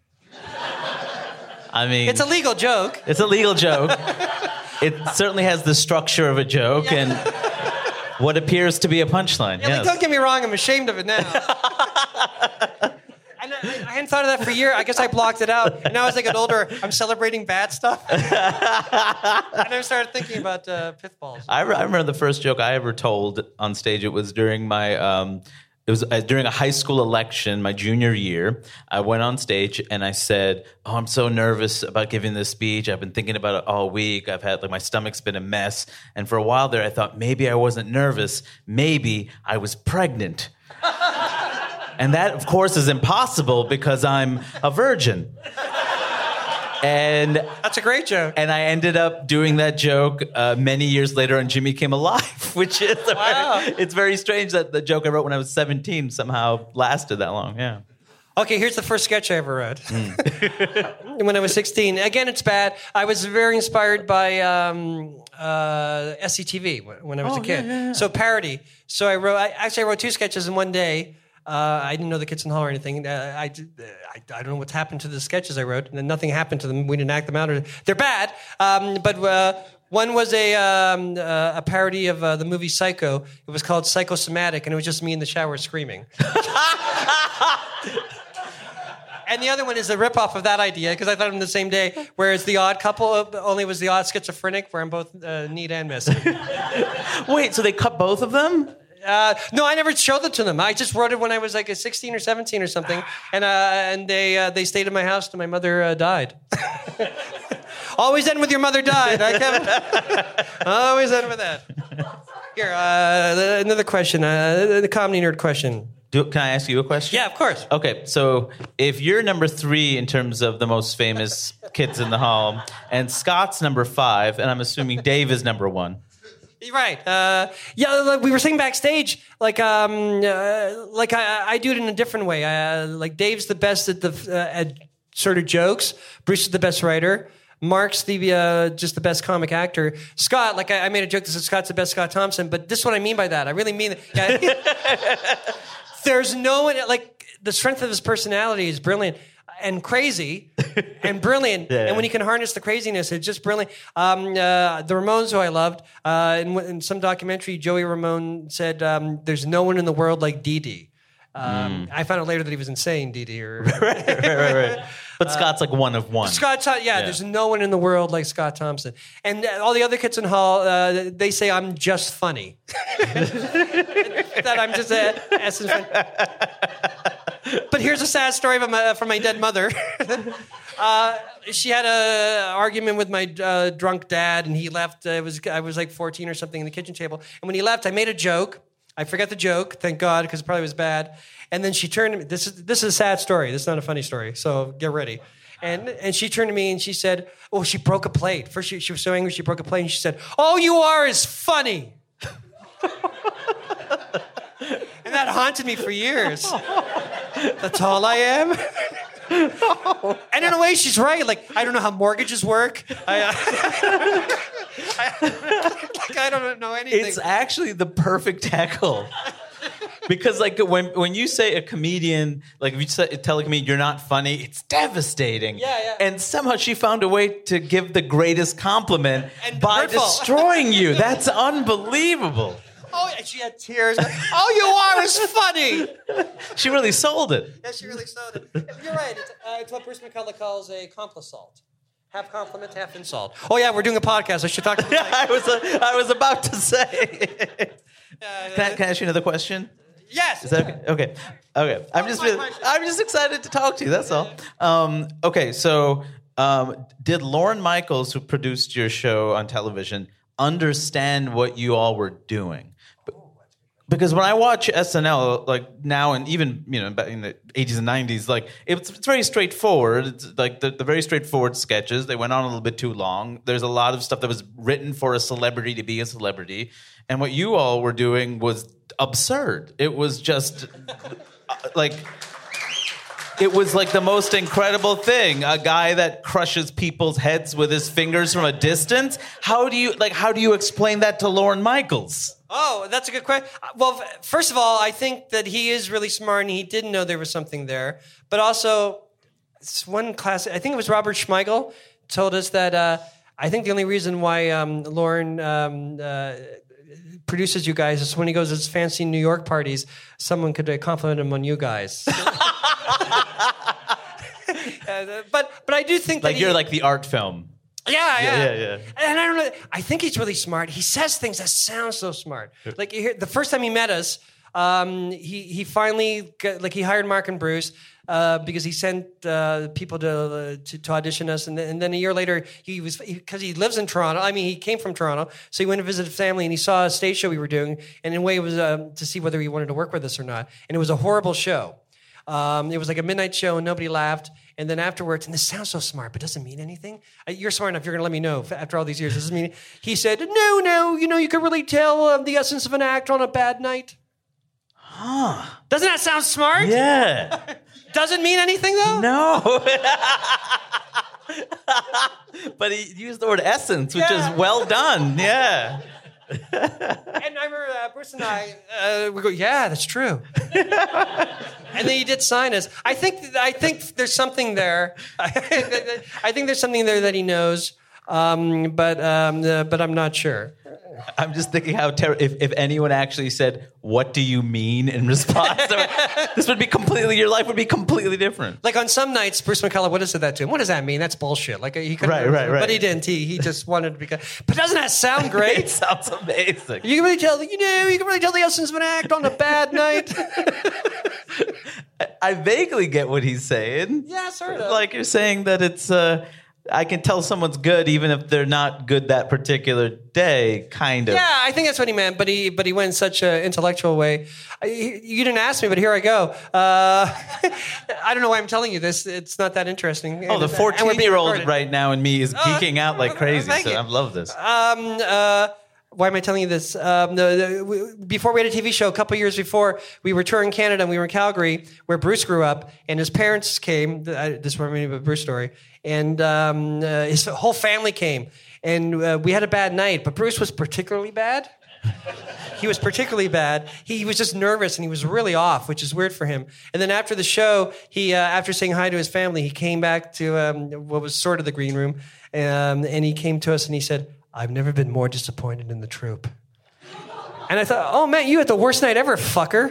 B: I mean,
C: It's a legal joke.
B: It's a legal joke. It certainly has the structure of a joke and what appears to be a punchline.
C: Yeah,
B: yes.
C: like, don't get me wrong, I'm ashamed of it now. And I, I hadn't thought of that for a year. I guess I blocked it out. And now as I get older, I'm celebrating bad stuff. And I started thinking about uh, pith balls.
B: I, re- I remember the first joke I ever told on stage. It was during my, um, it was uh, during a high school election, my junior year. I went on stage and I said, "Oh, I'm so nervous about giving this speech. I've been thinking about it all week. I've had like my stomach's been a mess." And for a while there, I thought maybe I wasn't nervous. Maybe I was pregnant. And that, of course, is impossible because I'm a virgin. And
C: That's a great joke.
B: and I ended up doing that joke uh, many years later on Jimmy Came Alive, which is a
C: Wow.
B: very, it's very strange that the joke I wrote when I was seventeen somehow lasted that long. Yeah.
C: Okay, here's the first sketch I ever wrote. When I was sixteen. Again, it's bad. I was very inspired by um, uh, S C T V when I was
B: Oh,
C: a kid.
B: yeah, yeah, yeah.
C: So parody. So I wrote. I, actually, I wrote two sketches in one day. Uh, I didn't know the Kids in the Hall or anything. Uh, I, did- uh, I I don't know what's happened to the sketches I wrote. And then nothing happened to them. We didn't act them out. Or, they're bad. Um, but uh, one was a um, uh, a parody of uh, the movie Psycho. It was called Psychosomatic, and it was just me in the shower screaming. And the other one is a ripoff of that idea, because I thought of them the same day, where it's The Odd Couple, only it was The Odd Schizophrenic, where I'm both uh, neat and messy.
B: Wait, so they cut both of them?
C: Uh, no, I never showed it to them. I just wrote it when I was like a sixteen or seventeen or something, and uh, and they uh, they stayed in my house till my mother uh, died. Always end with your mother died, right, Kevin? Always end with that. Here, uh, another question, uh, the comedy nerd question.
B: Do, can I ask you a question?
C: Yeah, of course.
B: Okay, so if you're number three in terms of the most famous kids in the hall, and Scott's number five, and I'm assuming Dave is number one.
C: You're right. Uh, yeah, like we were saying backstage, like um, uh, like I, I do it in a different way. Uh, like Dave's the best at the uh, at sort of jokes. Bruce is the best writer. Mark's the uh, just the best comic actor. Scott, like I, I made a joke that said Scott's the best Scott Thompson, but this is what I mean by that. I really mean it. Yeah. There's no one, like, the strength of his personality is brilliant and crazy and brilliant.
B: Yeah.
C: And when he can harness the craziness, it's just brilliant. Um, uh, the Ramones, who I loved, uh, in, in some documentary, Joey Ramone said, um, there's no one in the world like Dee Dee. Um, I found out later that he was insane, Dee Dee. Or,
B: right, right, right. But Scott's like one of one.
C: Scott, Thom- yeah,
B: Yeah.
C: there's no one in the world like Scott Thompson. And uh, all the other kids in Hall, uh, they say I'm just funny. That I'm just a essence. But here's a sad story from my, from my dead mother. uh, she had a argument with my uh, drunk dad, and he left. Uh, it was I was like fourteen or something in the kitchen table. And when he left, I made a joke. I forgot the joke, thank God, because it probably was bad. And then she turned to me. This is this is a sad story. This is not a funny story. So get ready. And and she turned to me and she said, oh, she broke a plate. First, she, she was so angry, she broke a plate, and she said, all you are is funny. And that haunted me for years. That's all I am. And in a way, she's right. Like, I don't know how mortgages work. I, uh, I, like, I don't know anything.
B: It's actually the perfect tackle. Because like when when you say a comedian, like if you say, tell a comedian you're not funny, it's devastating.
C: Yeah, yeah.
B: And somehow she found a way to give the greatest compliment
C: And
B: by
C: hurtful.
B: destroying you. That's unbelievable.
C: Oh, and she had tears. All you are is funny.
B: She really sold it.
C: Yeah, she really sold it. You're right. It's, uh, it's what Bruce McCullough calls a compliment. Half compliment, half insult. Oh yeah, we're doing a podcast. I should talk to you.
B: Yeah, I was uh, I was about to say. Can I, can I ask you another question?
C: Yes.
B: Is that okay? Okay. Okay. I'm just
C: my
B: really,
C: question.
B: I'm just excited to talk to you. That's all. Um, okay. So, um, did Lorne Michaels, who produced your show on television, understand what you all were doing? Because when I watch S N L, like now and even, you know, back in the eighties and nineties, like it's, it's very straightforward. It's like the, the very straightforward sketches. They went on a little bit too long. There's a lot of stuff that was written for a celebrity to be a celebrity. And what you all were doing was absurd. It was just uh, like... It was like the most incredible thing. A guy that crushes people's heads with his fingers from a distance. How do you like? How do you explain that to Lorne Michaels?
C: Oh, that's a good question. Well, f- first of all, I think that he is really smart and he didn't know there was something there. But also, it's one class. I think it was Robert Schmeigel told us that. Uh, I think the only reason why um, Lorne um, uh, produces you guys is when he goes to his fancy New York parties, someone could uh, compliment him on you guys. Uh, but but I do think
B: Like
C: that
B: you're
C: he,
B: like the art film.
C: yeah, yeah,
B: yeah, yeah.
C: And I don't know. I think he's really smart. He says things that sound so smart. Like you hear, the first time he met us, um, he he finally got, like he hired Mark and Bruce uh, because he sent uh, people to, uh, to to audition us, and then, and then a year later he was because he, he lives in Toronto. I mean, he came from Toronto, so he went to visit his family, and he saw a stage show we were doing, and in a way it was um, to see whether he wanted to work with us or not. And it was a horrible show. Um, it was like a midnight show, and nobody laughed. And then afterwards, and this sounds so smart, but doesn't mean anything. Uh, You're smart enough. You're going to let me know after all these years. This doesn't mean. He said, "No, no. You know, you can really tell uh, the essence of an act on a bad night." Huh? Doesn't that sound smart?
B: Yeah.
C: Doesn't mean anything though.
B: No. But he used the word essence, which
C: Yeah.
B: is well done. Yeah.
C: And I remember uh, Bruce and I, uh, we go, "Yeah, that's true." And then he did sign us. I think I think there's something there. I think there's something there that he knows, um, but um, uh, but I'm not sure.
B: I'm just thinking how ter- if if anyone actually said, "What do you mean?" in response, this would be completely. Your life would be completely different.
C: Like on some nights, Bruce McCullough would have said that to him. What does that mean? That's bullshit. Like he could,
B: Right, right, right.
C: But he didn't. He he just wanted to be. But doesn't that sound great?
B: It sounds amazing.
C: You can really tell. You know, you can really tell the essence of an act on a bad night.
B: I vaguely get what he's saying.
C: Yeah, sort of.
B: Like you're saying that it's. Uh, I can tell someone's good even if they're not good that particular day. Kind of.
C: Yeah, I think that's what he meant. But he but he went in such an intellectual way. I, you didn't ask me, but here I go. Uh, I don't know why I'm telling you this. It's not that interesting.
B: Oh, the
C: And we're being
B: fourteen-year-old
C: recorded.
B: right now in me is geeking out like crazy.
C: thank
B: So
C: you.
B: I love this.
C: Um, uh, why am I telling you this? Um, the, the, we, before we had a T V show, a couple years before, we were touring Canada, and we were in Calgary, where Bruce grew up, and his parents came. I, this reminds me of a Bruce story. And um, uh, his whole family came, and uh, we had a bad night, but Bruce was particularly bad. He was particularly bad. He was just nervous, and he was really off, which is weird for him. And then after the show, he, uh, after saying hi to his family, he came back to um, what was sort of the green room, um, and he came to us and he said, "I've never been more disappointed in the troupe." And I thought, "Oh man, you had the worst night ever, fucker."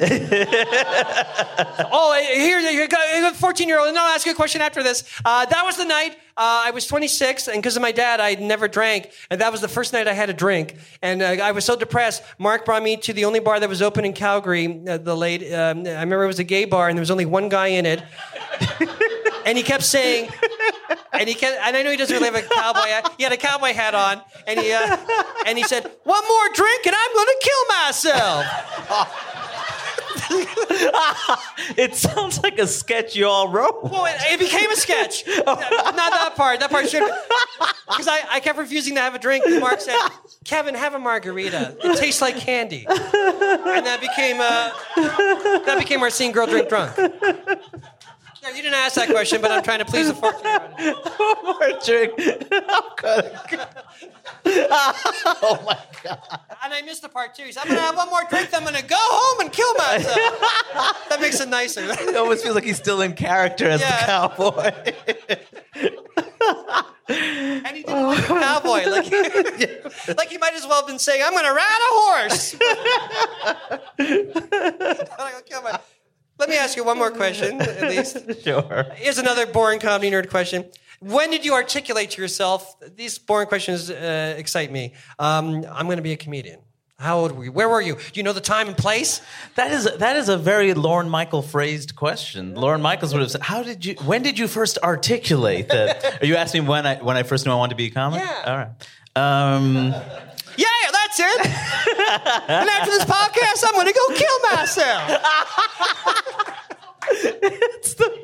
C: Oh, here, you got a fourteen-year-old. And I'll ask you a question after this. Uh, that was the night uh, I was twenty-six, and because of my dad, I never drank. And that was the first night I had a drink. And uh, I was so depressed. Mark brought me to the only bar that was open in Calgary. Uh, the late, um, I remember it was a gay bar, and there was only one guy in it. And he kept saying, and he kept, and I know he doesn't really have a cowboy hat. He had a cowboy hat on, and he, uh, and he said, "One more drink, and I'm going to kill myself."
B: It sounds like a sketch you all wrote.
C: Well, it, it became a sketch. Not that part. That part should. Because I, I kept refusing to have a drink. And Mark said, Kevin, have a margarita. It tastes like candy. And that became uh, that became our scene, Girl Drink Drunk. Yeah, you didn't ask that question, but I'm trying to please the fortune.
B: One more drink. I'm gonna... Oh my God.
C: And I missed the part two. He said, I'm going to have one more drink, then I'm going to go home and kill myself. That makes it nicer.
B: It almost feels like he's still in character as
C: Yeah.
B: the cowboy.
C: And he didn't like a cowboy. Like, like he might as well have been saying, I'm going to ride a horse. I'm gonna kill my- Let me ask you one more question, at least.
B: Sure.
C: Here's another boring comedy nerd question. When did you articulate to yourself, these boring questions uh, excite me, um, I'm going to be a comedian? How old were you? Where were you? Do you know the time and place?
B: That is that is a very Lorne Michael phrased question. Lorne Michaels would have said, "How did you? When did you first articulate that?" Are you asking when I when I first knew I wanted to be a comic?
C: Yeah.
B: All right. Um,
C: Yeah, that's it. And after this podcast, I'm going to go kill myself.
B: it's the.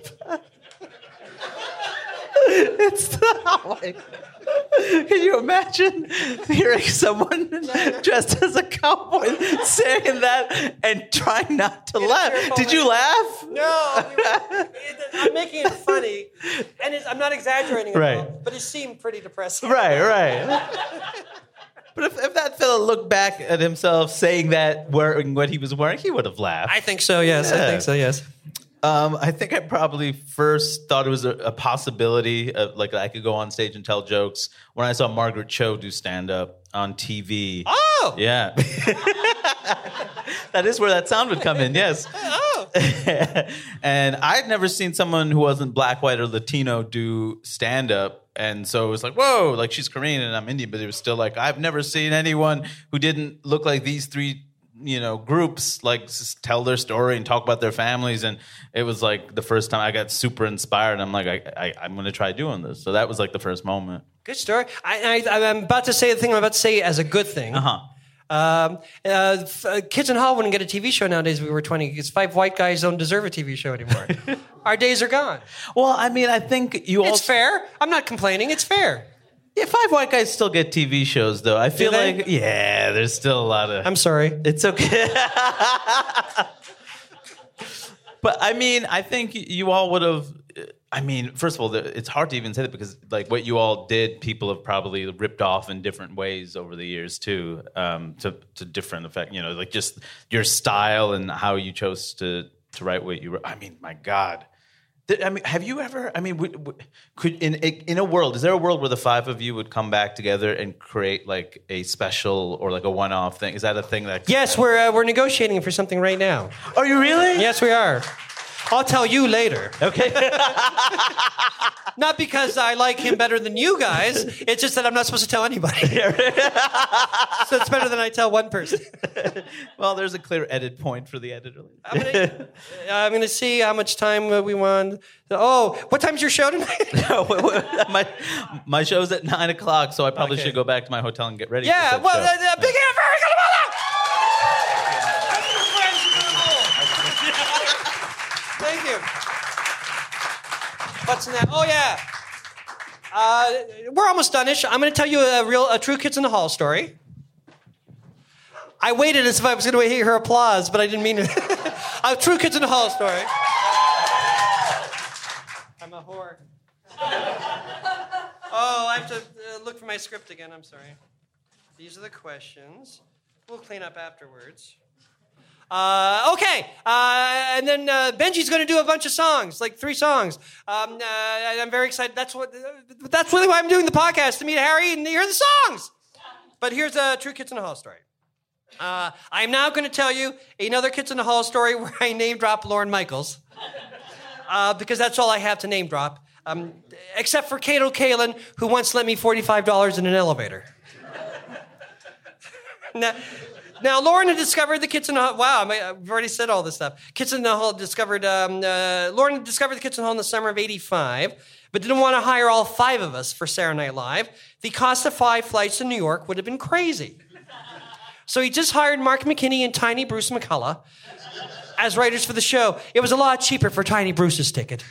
B: It's the. Oh my, can you imagine hearing someone dressed as a cowboy saying that and trying not to laugh? Did you laugh?
C: No, I mean, it- I'm making it funny, and it's, I'm not exaggerating at
B: Right.
C: all, but it seemed pretty depressing.
B: Right, right. But if, if that fella looked back at himself saying that wearing what he was wearing, he would have laughed.
C: I think so, yes. I
B: Yeah.
C: think so, yes.
B: Um, I think I probably first thought it was a, a possibility of like I could go on stage and tell jokes when I saw Margaret Cho do stand up on T V.
C: Oh!
B: Yeah. That is where that sound would come in, yes.
C: Oh!
B: And I'd never seen someone who wasn't black, white, or Latino do stand up. And so it was like, whoa, like she's Korean and I'm Indian, but it was still like, I've never seen anyone who didn't look like these three, you know, groups like just tell their story and talk about their families. And it was like the first time I got super inspired. I'm like, I, I, I'm going to try doing this. So that was like the first moment.
C: Good story. I, I, I'm about to say the thing I'm about to say as a good thing.
B: Uh-huh.
C: Um, uh, f- uh, Kids in Hall wouldn't get a T V show nowadays if we were twenty because five white guys don't deserve a T V show anymore. Our days are gone.
B: Well, I mean, I think you
C: It's
B: also...
C: fair. I'm not complaining. It's fair.
B: Yeah, five white guys still get T V shows, though. I feel
C: they?
B: like, yeah, there's still a lot of...
C: I'm sorry.
B: It's okay. But I mean, I think you all would have. I mean, first of all, it's hard to even say that because, like, what you all did, people have probably ripped off in different ways over the years too, um, to to different effect. You know, like just your style and how you chose to to write what you wrote. I mean, my God. Did- I mean, have you ever? I mean, would, would, could in in a world, is there a world where the five of you would come back together and create like a special or like a one-off thing? Is that a thing that?
C: Yes, we're uh, we're negotiating for something right now.
B: Are you really?
C: Yes, we are. I'll tell you later.
B: Okay.
C: Not because I like him better than you guys. It's just that I'm not supposed to tell anybody. So it's better than I tell one person.
B: Well, there's a clear edit point for the editor.
C: I'm gonna, uh, I'm gonna see how much time uh, we want. Oh, what time's your show tonight?
B: No, my my show's at nine o'clock, so I probably
C: Okay.
B: should go back to my hotel and get ready.
C: Yeah,
B: for said
C: well,
B: show.
C: uh, uh, big hand for Eric Alabama! Thank you. What's in that? Oh, yeah. Uh, we're almost done-ish. I'm going to tell you a real, a true Kids in the Hall story. I waited as if I was going to hear her applause, but I didn't mean it. A true Kids in the Hall story. I'm a whore. Oh, I have to uh, look for my script again. I'm sorry. These are the questions. We'll clean up afterwards. Uh, okay, uh, and then uh, Benji's going to do a bunch of songs, like three songs. Um, uh, I'm very excited. That's what. Uh, that's really why I'm doing the podcast, to meet Harry and hear the songs. But here's a true Kids in the Hall story. Uh, I am now going to tell you another Kids in the Hall story where I name drop Lorne Michaels, uh, because that's all I have to name drop. Um, except for Cato Kalin, who once lent me forty-five dollars in an elevator. now, now, Lauren had discovered the Kids in the Hall. Wow, I've already said all this stuff. Kids in the Hall discovered, um, uh, Lauren had discovered the Kids in the Hall in the summer of eighty-five, but didn't want to hire all five of us for Saturday Night Live. The cost of five flights to New York would have been crazy. So he just hired Mark McKinney and Tiny Bruce McCullough. as writers for the show. It was a lot cheaper for Tiny Bruce's ticket.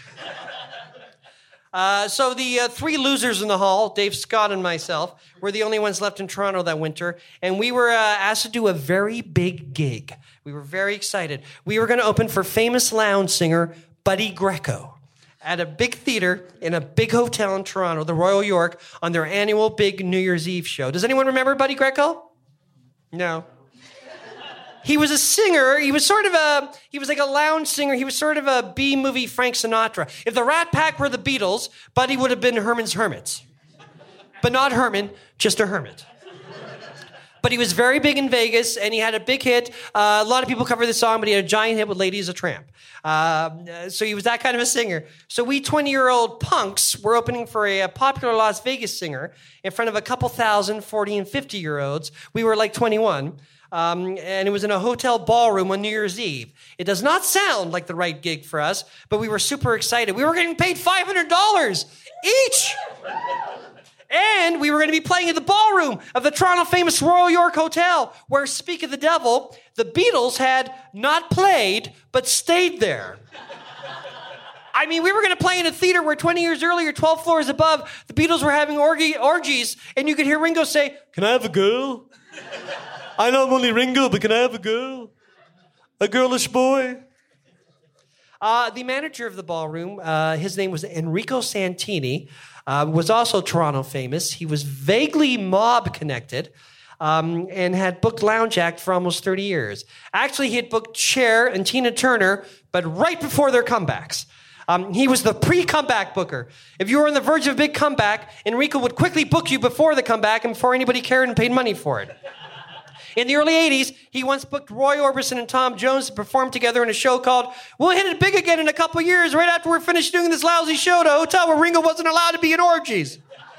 C: Uh, so the uh, three losers in the hall, Dave Scott and myself, were the only ones left in Toronto that winter, and we were uh, asked to do a very big gig. We were very excited. We were going to open for famous lounge singer Buddy Greco at a big theater in a big hotel in Toronto, the Royal York, on their annual big New Year's Eve show. Does anyone remember Buddy Greco? No. He was a singer. He was sort of a, he was like a lounge singer. He was sort of a B-movie Frank Sinatra. If the Rat Pack were the Beatles, Buddy would have been Herman's Hermits. But not Herman, just a hermit. But he was very big in Vegas, and he had a big hit. Uh, a lot of people cover the song, but he had a giant hit with Lady is a Tramp. Uh, so he was that kind of a singer. So we twenty-year-old punks were opening for a, a popular Las Vegas singer in front of a couple thousand forty and fifty-year-olds. We were like twenty-one. Um, and it was in a hotel ballroom on New Year's Eve. It does not sound like the right gig for us, but we were super excited. We were getting paid five hundred dollars each. And we were going to be playing in the ballroom of the Toronto famous Royal York Hotel, where, speak of the devil, the Beatles had not played, but stayed there. I mean, we were going to play in a theater where twenty years earlier, twelve floors above, the Beatles were having orgy, orgies, and you could hear Ringo say, "Can I have a girl? I know I'm only Ringo, but can I have a girl? A girlish boy?" Uh, the manager of the ballroom, uh, his name was Enrico Santini, uh, was also Toronto famous. He was vaguely mob connected um, and had booked Lounge Act for almost thirty years. Actually, he had booked Cher and Tina Turner, but right before their comebacks. Um, he was the pre-comeback booker. If you were on the verge of a big comeback, Enrico would quickly book you before the comeback and before anybody cared and paid money for it. In the early eighties, he once booked Roy Orbison and Tom Jones to perform together in a show called "We'll Hit It Big Again in a Couple Years," right after we're finished doing this lousy show at a hotel where Ringo wasn't allowed to be in orgies.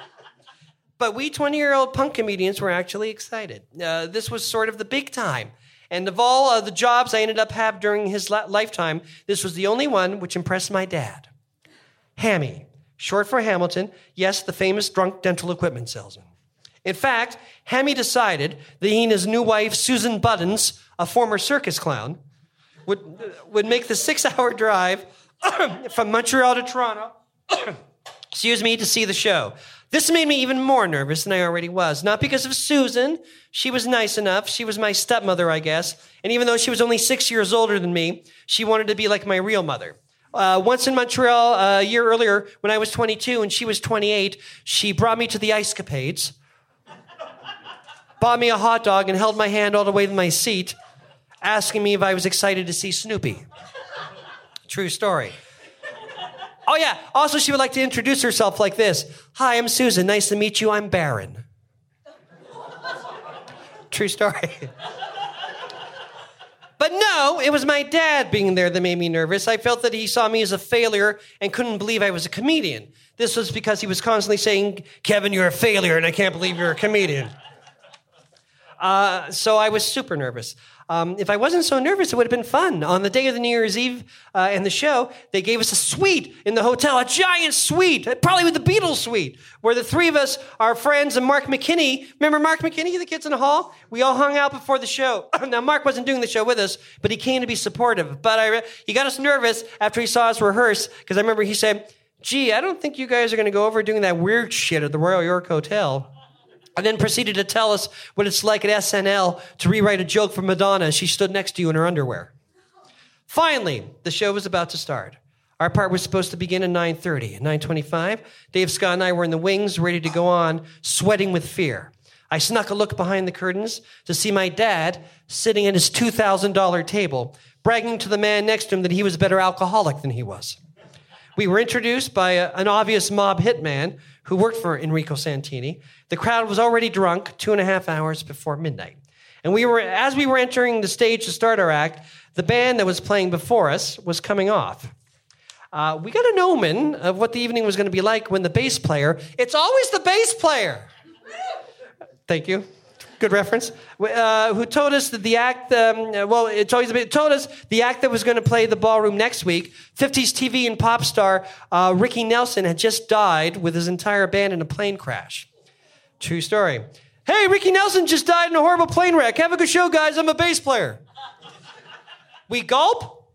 C: But we twenty-year-old punk comedians were actually excited. Uh, this was sort of the big time. And of all uh, the jobs I ended up having during his la- lifetime, this was the only one which impressed my dad. Hammy, short for Hamilton, yes, the famous drunk dental equipment salesman. In fact, Hammy decided that he and his new wife, Susan Buttons, a former circus clown, would, would make the six-hour drive from Montreal to Toronto, excuse me, to see the show. This made me even more nervous than I already was. Not because of Susan. She was nice enough. She was my stepmother, I guess. And even though she was only six years older than me, she wanted to be like my real mother. Uh, once in Montreal, uh, a year earlier, when I was twenty-two and she was twenty-eight, she brought me to the Ice Capades, bought me a hot dog, and held my hand all the way to my seat, asking me if I was excited to see Snoopy. True story. Oh, yeah. Also, she would like to introduce herself like this. "Hi, I'm Susan. Nice to meet you. I'm Baron." True story. But no, it was my dad being there that made me nervous. I felt that he saw me as a failure and couldn't believe I was a comedian. This was because he was constantly saying, "Kevin, you're a failure, and I can't believe you're a comedian." Uh, so I was super nervous. Um, if I wasn't so nervous, it would have been fun. On the day of the New Year's Eve uh, and the show, they gave us a suite in the hotel, a giant suite, probably with the Beatles suite, where the three of us, our friends, and Mark McKinney, remember Mark McKinney, the kids in the hall? We all hung out before the show. Now, Mark wasn't doing the show with us, but he came to be supportive. But I, he got us nervous after he saw us rehearse, because I remember he said, "Gee, I don't think you guys are going to go over doing that weird shit at the Royal York Hotel." And then proceeded to tell us what it's like at S N L to rewrite a joke for Madonna as she stood next to you in her underwear. Finally, the show was about to start. Our part was supposed to begin at nine thirty. At nine twenty-five, Dave Scott and I were in the wings, ready to go on, sweating with fear. I snuck a look behind the curtains to see my dad sitting at his two thousand dollars table, bragging to the man next to him that he was a better alcoholic than he was. We were introduced by a, an obvious mob hitman who worked for Enrico Santini. The crowd was already drunk two and a half hours before midnight. And we were, as we were entering the stage to start our act, the band that was playing before us was coming off. Uh, we got an omen of what the evening was going to be like when the bass player, it's always the bass player. Thank you. Good reference. Uh, who told us that the act, um, well, it's always it told us the act that was going to play the ballroom next week, fifties T V and pop star uh, Ricky Nelson had just died with his entire band in a plane crash. True story. "Hey, Ricky Nelson just died in a horrible plane wreck. Have a good show, guys. I'm a bass player." We gulp,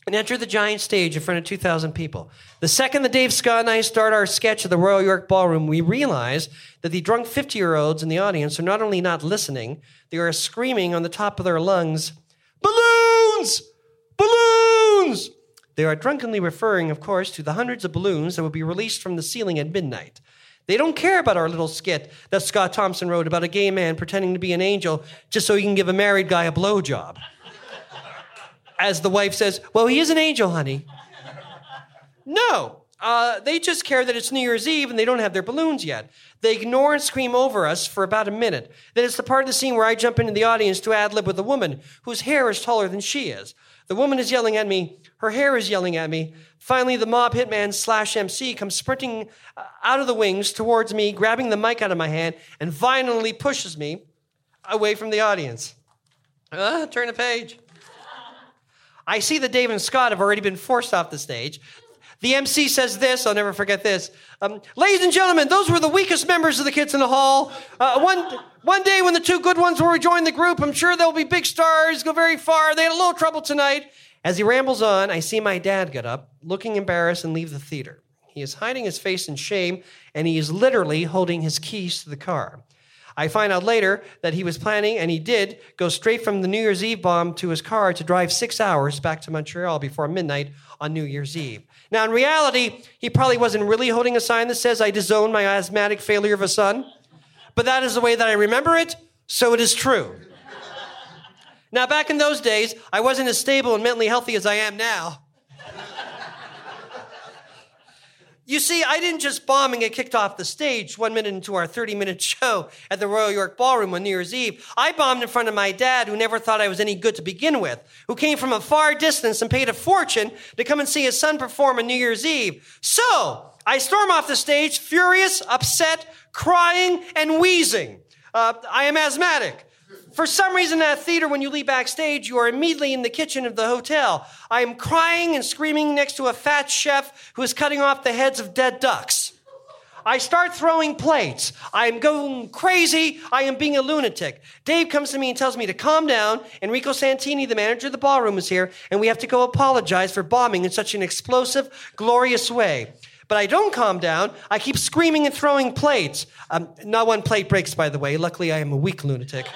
C: and enter the giant stage in front of two thousand people. The second that Dave, Scott, and I start our sketch of the Royal York Ballroom, we realize that the drunk fifty-year-olds in the audience are not only not listening, they are screaming on the top of their lungs, "Balloons! Balloons!" They are drunkenly referring, of course, to the hundreds of balloons that will be released from the ceiling at midnight. They don't care about our little skit that Scott Thompson wrote about a gay man pretending to be an angel just so he can give a married guy a blowjob. As the wife says, "Well, he is an angel, honey." No, uh, they just care that it's New Year's Eve and they don't have their balloons yet. They ignore and scream over us for about a minute. Then it's the part of the scene where I jump into the audience to ad-lib with a woman whose hair is taller than she is. The woman is yelling at me. Her hair is yelling at me. Finally, the mob hitman slash M C comes sprinting out of the wings towards me, grabbing the mic out of my hand, and violently pushes me away from the audience. Uh, turn the page. I see that Dave and Scott have already been forced off the stage. The M C says this, I'll never forget this. Um, Ladies and gentlemen, those were the weakest members of the Kids in the Hall. Uh, one, one day when the two good ones will rejoin the group, I'm sure they'll be big stars, go very far. They had a little trouble tonight. As he rambles on, I see my dad get up, looking embarrassed, and leave the theater. He is hiding his face in shame, and he is literally holding his keys to the car. I find out later that he was planning, and he did, go straight from the New Year's Eve bomb to his car to drive six hours back to Montreal before midnight on New Year's Eve. Now, in reality, he probably wasn't really holding a sign that says, "I disown my asthmatic failure of a son." But that is the way that I remember it, so it is true. Now, back in those days, I wasn't as stable and mentally healthy as I am now. You see, I didn't just bomb and get kicked off the stage one minute into our thirty-minute show at the Royal York Ballroom on New Year's Eve. I bombed in front of my dad, who never thought I was any good to begin with, who came from a far distance and paid a fortune to come and see his son perform on New Year's Eve. So, I storm off the stage, furious, upset, crying, and wheezing. Uh, I am asthmatic. For some reason at theater, when you leave backstage, you are immediately in the kitchen of the hotel. I am crying and screaming next to a fat chef who is cutting off the heads of dead ducks. I start throwing plates. I am going crazy. I am being a lunatic. Dave comes to me and tells me to calm down. Enrico Santini, the manager of the ballroom, is here, and we have to go apologize for bombing in such an explosive, glorious way. But I don't calm down. I keep screaming and throwing plates. Um, not one plate breaks, by the way. Luckily, I am a weak lunatic.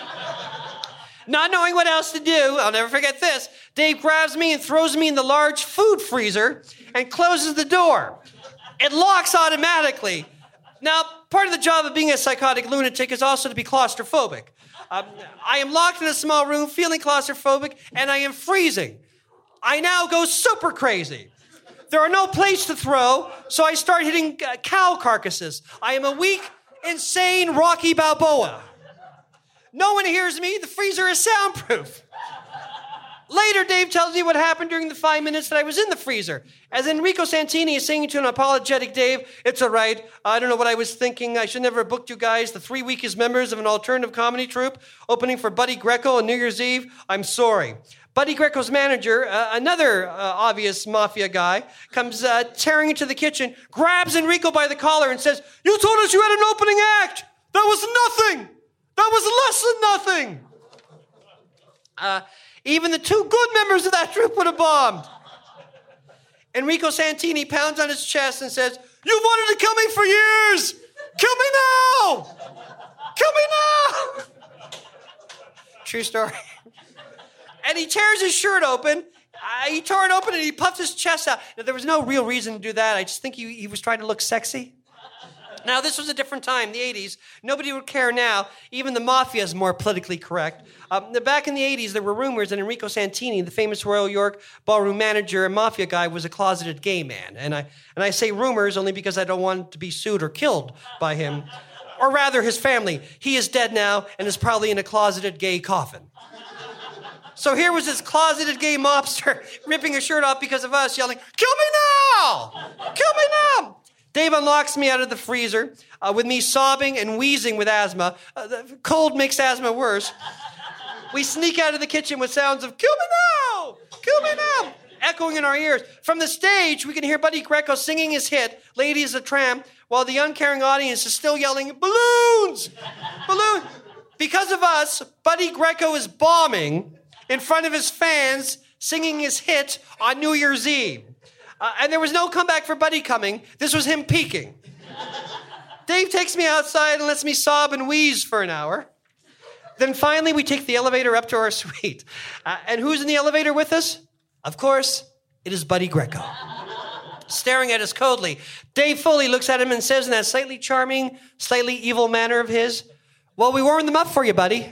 C: Not knowing what else to do, I'll never forget this, Dave grabs me and throws me in the large food freezer and closes the door. It locks automatically. Now, part of the job of being a psychotic lunatic is also to be claustrophobic. Um, I am locked in a small room, feeling claustrophobic, and I am freezing. I now go super crazy. There are no plates to throw, so I start hitting uh, cow carcasses. I am a weak, insane Rocky Balboa. No one hears me. The freezer is soundproof. Later, Dave tells me what happened during the five minutes that I was in the freezer. As Enrico Santini is saying to an apologetic Dave, "It's all right. I don't know what I was thinking. I should never have booked you guys, the three weakest members of an alternative comedy troupe, opening for Buddy Greco on New Year's Eve. I'm sorry." Buddy Greco's manager, uh, another uh, obvious mafia guy, comes uh, tearing into the kitchen, grabs Enrico by the collar and says, "You told us you had an opening act. That was nothing. That was less than nothing." Uh, even the two good members of that troupe would have bombed. Enrico Santini pounds on his chest and says, "You've wanted to kill me for years. Kill me now. Kill me now." True story. And he tears his shirt open. Uh, he tore it open and he puffed his chest out. Now, there was no real reason to do that. I just think he, he was trying to look sexy. Now, this was a different time, the eighties. Nobody would care now. Even the mafia is more politically correct. Um, back in the eighties, there were rumors that Enrico Santini, the famous Royal York ballroom manager and mafia guy, was a closeted gay man. And I, and I say rumors only because I don't want to be sued or killed by him. Or rather, his family. He is dead now and is probably in a closeted gay coffin. So here was this closeted gay mobster ripping his shirt off because of us, yelling, "Kill me now! Kill me now!" Dave unlocks me out of the freezer uh, with me sobbing and wheezing with asthma. Uh, the cold makes asthma worse. We sneak out of the kitchen with sounds of, "Kill me now! Kill me now!" echoing in our ears. From the stage, we can hear Buddy Greco singing his hit, "Lady is a Tramp," while the uncaring audience is still yelling, "Balloons! Balloons!" Because of us, Buddy Greco is bombing in front of his fans singing his hit on New Year's Eve. Uh, and there was no comeback for Buddy coming. This was him peaking. Dave takes me outside and lets me sob and wheeze for an hour. Then finally, we take the elevator up to our suite. Uh, and who's in the elevator with us? Of course, it is Buddy Greco. Staring at us coldly, Dave Foley looks at him and says in that slightly charming, slightly evil manner of his, "Well, we warmed them up for you, buddy."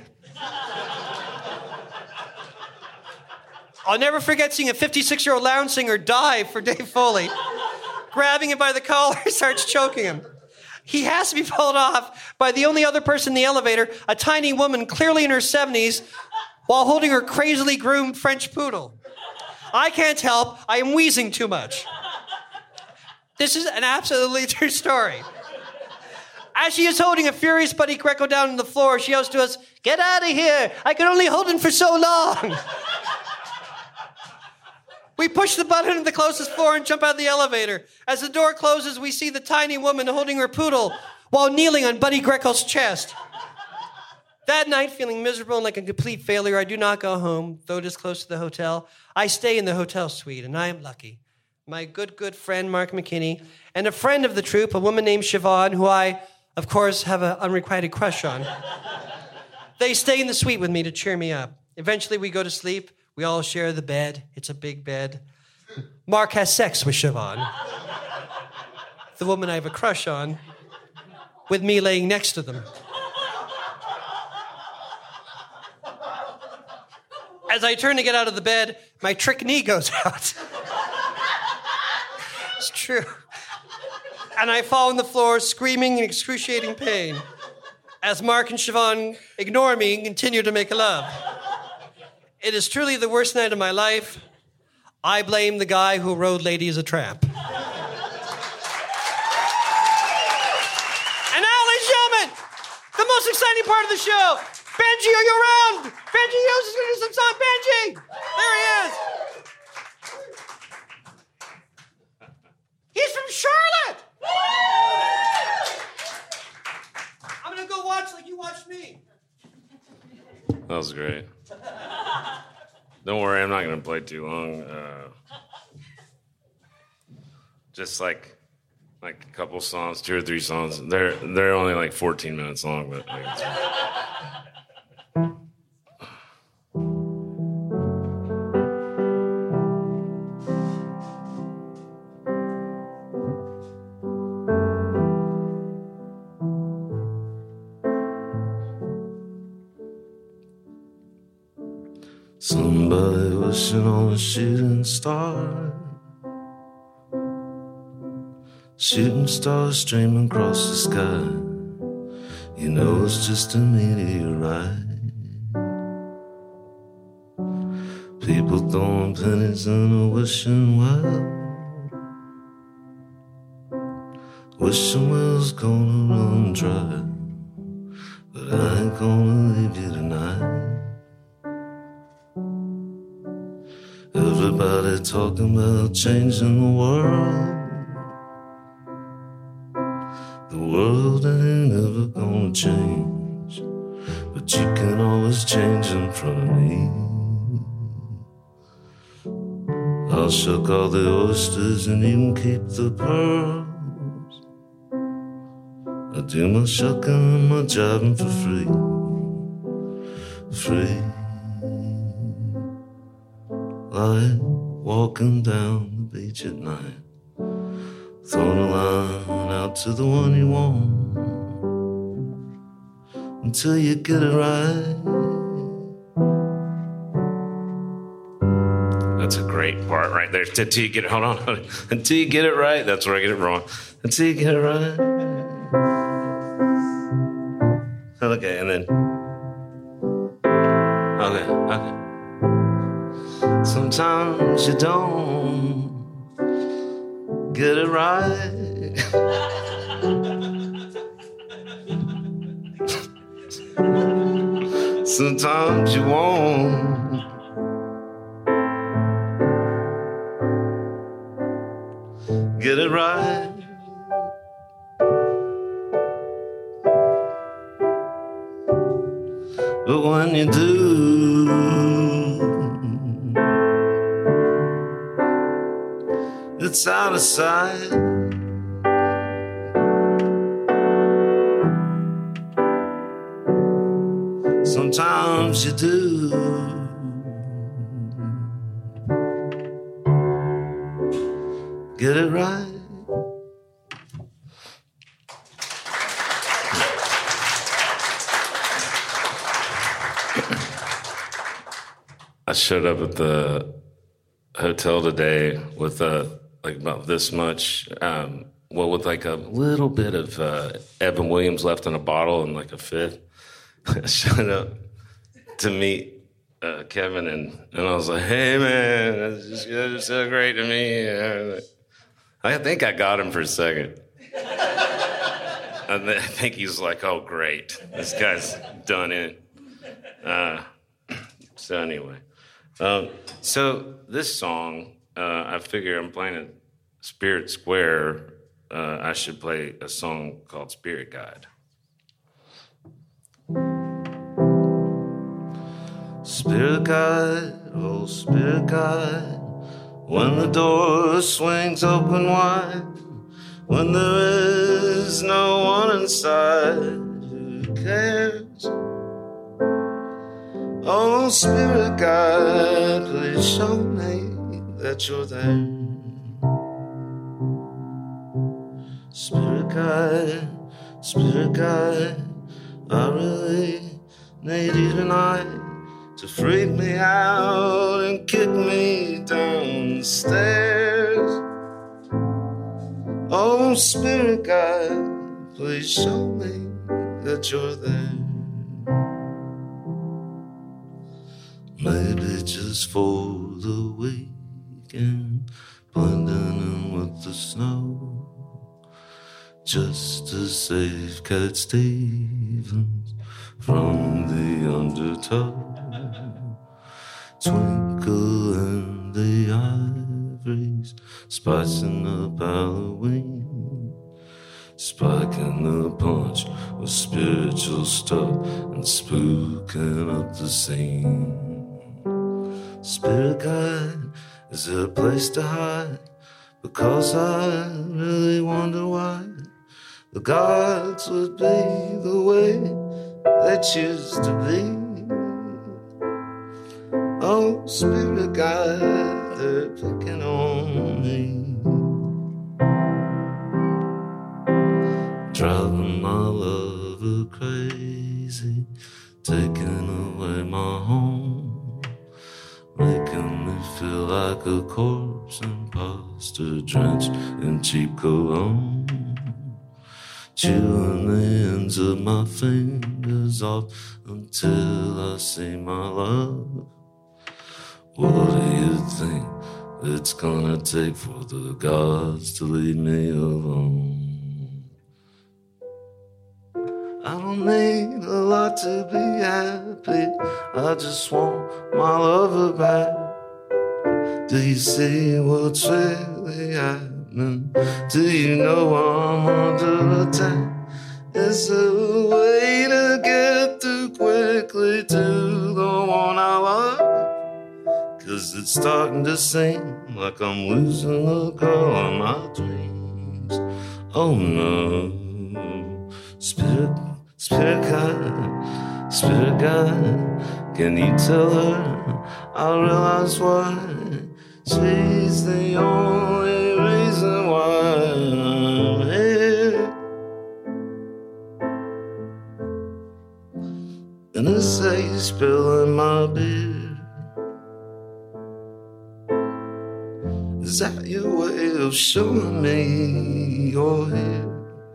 C: I'll never forget seeing a fifty-six-year-old lounge singer dive for Dave Foley. Grabbing him by the collar, starts choking him. He has to be pulled off by the only other person in the elevator, a tiny woman clearly in her seventies, while holding her crazily groomed French poodle. I can't help, I am wheezing too much. This is an absolutely true story. As she is holding a furious Buddy Greco down on the floor, she yells to us, "Get out of here! I can only hold him for so long!" We push the button on the closest floor and jump out of the elevator. As the door closes, we see the tiny woman holding her poodle while kneeling on Buddy Greco's chest. That night, feeling miserable and like a complete failure, I do not go home, though it is close to the hotel. I stay in the hotel suite, and I am lucky. My good, good friend, Mark McKinney, and a friend of the troupe, a woman named Siobhan, who I, of course, have an unrequited crush on. They stay in the suite with me to cheer me up. Eventually, we go to sleep. We all share the bed. It's a big bed. Mark has sex with Siobhan, the woman I have a crush on, with me laying next to them. As I turn to get out of the bed, my trick knee goes out. It's true. And I fall on the floor, screaming in excruciating pain, as Mark and Siobhan ignore me and continue to make love. It is truly the worst night of my life. I blame the guy who rode Lady as a Tramp. And now, ladies and gentlemen, the most exciting part of the show. Benji, are you around? Benji Hughes is going to do some song. Benji! There he is. He's from Charlotte! I'm going to go watch like you watched me.
F: That was great. Don't worry, I'm not going to play too long. Uh, just like like a couple songs, two or three songs. They're they're only like fourteen minutes long, but like, it's... Somebody wishing on a shooting star. Shooting stars streaming across the sky. You know it's just a meteorite. People throwing pennies in a wishing well. Wishing well's gonna run dry. But I ain't gonna leave you tonight. Everybody talking about changing the world. The world ain't ever gonna change, but you can always change in front of me. I'll shuck all the oysters and you can keep the pearls. I do my shucking and my jiving for free. Free. Like walking down the beach at night, throwing a line out to the one you want, until you get it right. That's a great part right there. Until you get it, hold on, hold on. Until you get it right, that's where I get it wrong. Until you get it right. Okay, and then, okay, okay. Sometimes you don't get it right. Sometimes you won't. Get it right. But when you do,
G: it's out of sight. Sometimes you do. Get it right. I showed up at the hotel today with uh, like about this much, um, well, with like a little bit of uh, Evan Williams left in a bottle and like a fifth. I showed up to meet uh, Kevin and, and I was like, hey man, that's just, that's just so great to me. I think I got him for a second. I think he's like, oh great, this guy's done in. Uh, so anyway. Um, so this song, uh, I figure I'm playing at Spirit Square. Uh, I should play a song called Spirit Guide. Spirit Guide, oh Spirit Guide, when the door swings open wide, when there is no one inside, who cares? Oh, Spirit Guide, please show me that you're there. Spirit Guide, Spirit Guide, I really need you tonight to freak me out and kick me down the stairs. Oh, Spirit Guide, please show me that you're there. Maybe just for the weekend, blending in with the snow, just to save Cat Stevens from the undertow. Twinkle in the ivories, spicing up Halloween, spiking the punch with spiritual stuff and spooking up the scene. Spirit Guide, is there a place to hide? Because I really wonder why the gods would be the way they choose to be. Oh, Spirit Guide, they're picking on me, driving my lover crazy, taking away my home, making me feel like a corpse and pasta drenched in cheap cologne, chewing the ends of my fingers off until I see my love. What do you think it's gonna take for the gods to leave me alone? I don't need a lot to be happy, I just want my lover back. Do you see what's really happening? Do you know I'm under attack? Is there a way to get through quickly to the one I love? 'Cause it's starting to seem like I'm losing a girl in my dreams. Oh no, Spirit, Spirit Guide, Spirit Guide, can you tell her I realize why she's the only reason why I'm here? And I say spilling my beer. Is that your way of showing me you're here?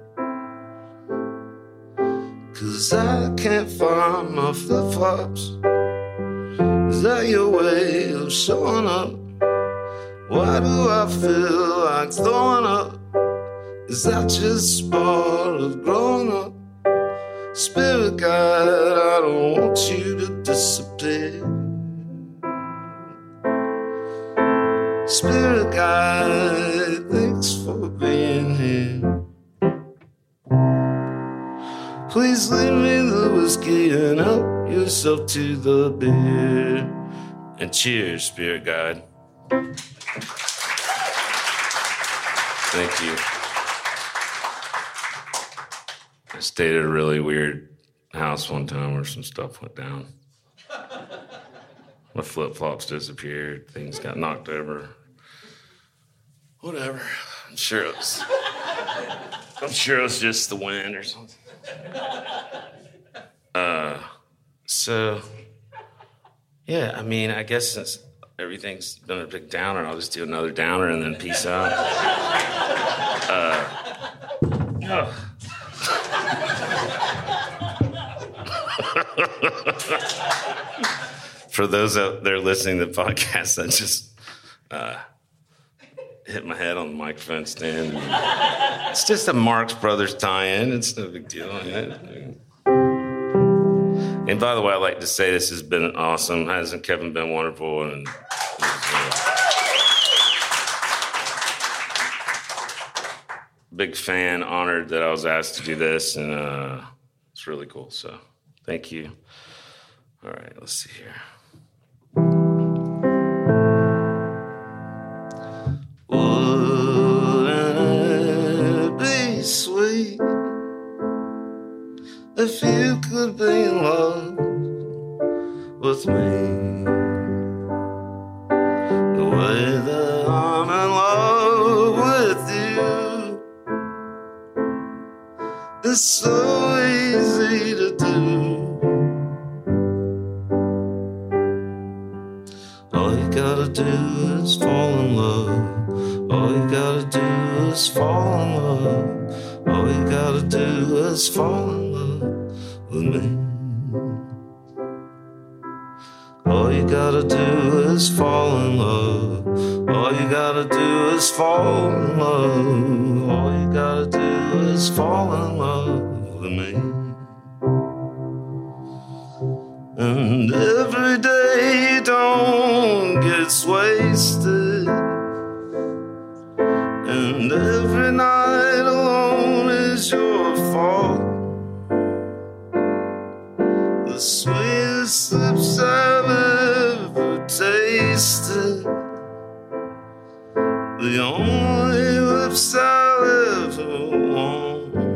G: 'Cause I can't find my flip-flops. Is that your way of showing up? Why do I feel like throwing up? Is that just part of growing up? Spirit Guide, I don't want you to disappear. Spirit Guide, thanks for being here. Please leave me the whiskey and help yourself to the beer. And cheers, Spirit Guide.
F: Thank you. I stayed at a really weird house one time where some stuff went down. My flip-flops disappeared. Things got knocked over. Whatever. I'm sure it was... I'm sure it was just the wind or something. Uh, so... Yeah, I mean, I guess since everything's been a big downer, I'll just do another downer and then peace out. Uh, oh. For those out there listening to the podcast, I just uh, hit my head on the microphone stand. It's just a Marx Brothers tie-in. It's no big deal. And by the way, I'd like to say this has been awesome. Hasn't Kevin been wonderful? And uh, big fan, honored that I was asked to do this, and uh, it's really cool. So thank you. All right, let's see here.
G: Wouldn't it be sweet if you could be in love with me the way that I'm in love with you? It's so easy to do. All you gotta do is fall in love. All you gotta do is fall in love. All you gotta do is fall in love with me. All you gotta do is fall in love. All you gotta do is fall in love. All you gotta do is fall in love with me. And every day you don't get wasted, and every night alone is your fault. The sweetest lips I've ever tasted, the only lips I'll ever want.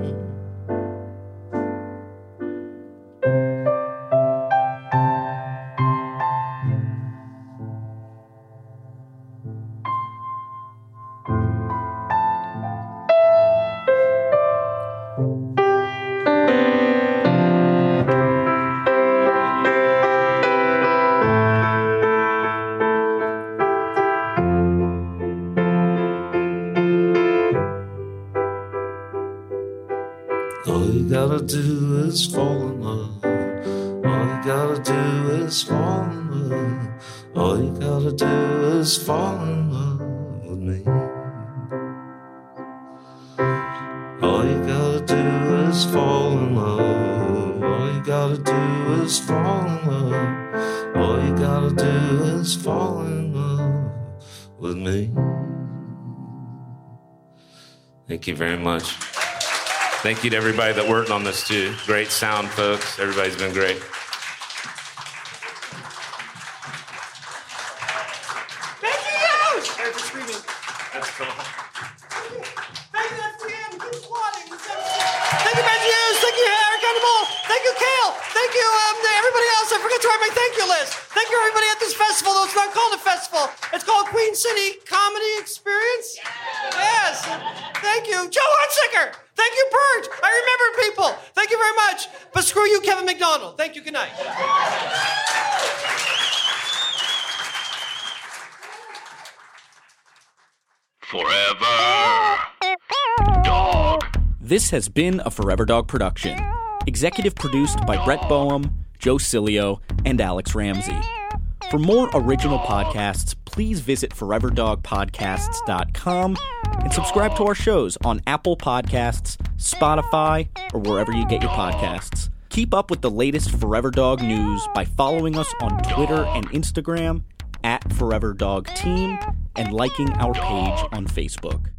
G: All you gotta do is fall in love. All you gotta do is fall in love. All you gotta do is fall in love with me. All you gotta do is fall in love. All you gotta do is fall in love. All you gotta do is fall in love with me.
F: Thank you very much. Thank you to everybody that worked on this, too. Great sound, folks. Everybody's been great.
C: Thank you, guys! There's the screaming.
F: That's cool.
C: Thank you, that's the end. Keep applauding. Thank you, Benji Hughes. Thank you, Eric Animal. Thank you, Kale. Thank you, um, to everybody else. I forgot to write my thank you list. Thank you, everybody at this festival, though it's not called a festival. It's called Queen City Comedy Experience. Yes. Thank you. Joe Hunsicker. Thank you, Bert. I remember people. Thank you very much. But screw you, Kevin McDonald. Thank you. Good night.
A: Forever Dog.
H: This has been a Forever Dog production. Executive produced by Brett Boehm, Joe Cilio, and Alex Ramsey. For more original podcasts, please visit forever dog podcasts dot com and subscribe to our shows on Apple Podcasts, Spotify, or wherever you get your podcasts. Keep up with the latest Forever Dog news by following us on Twitter and Instagram at Forever Dog Team and liking our page on Facebook.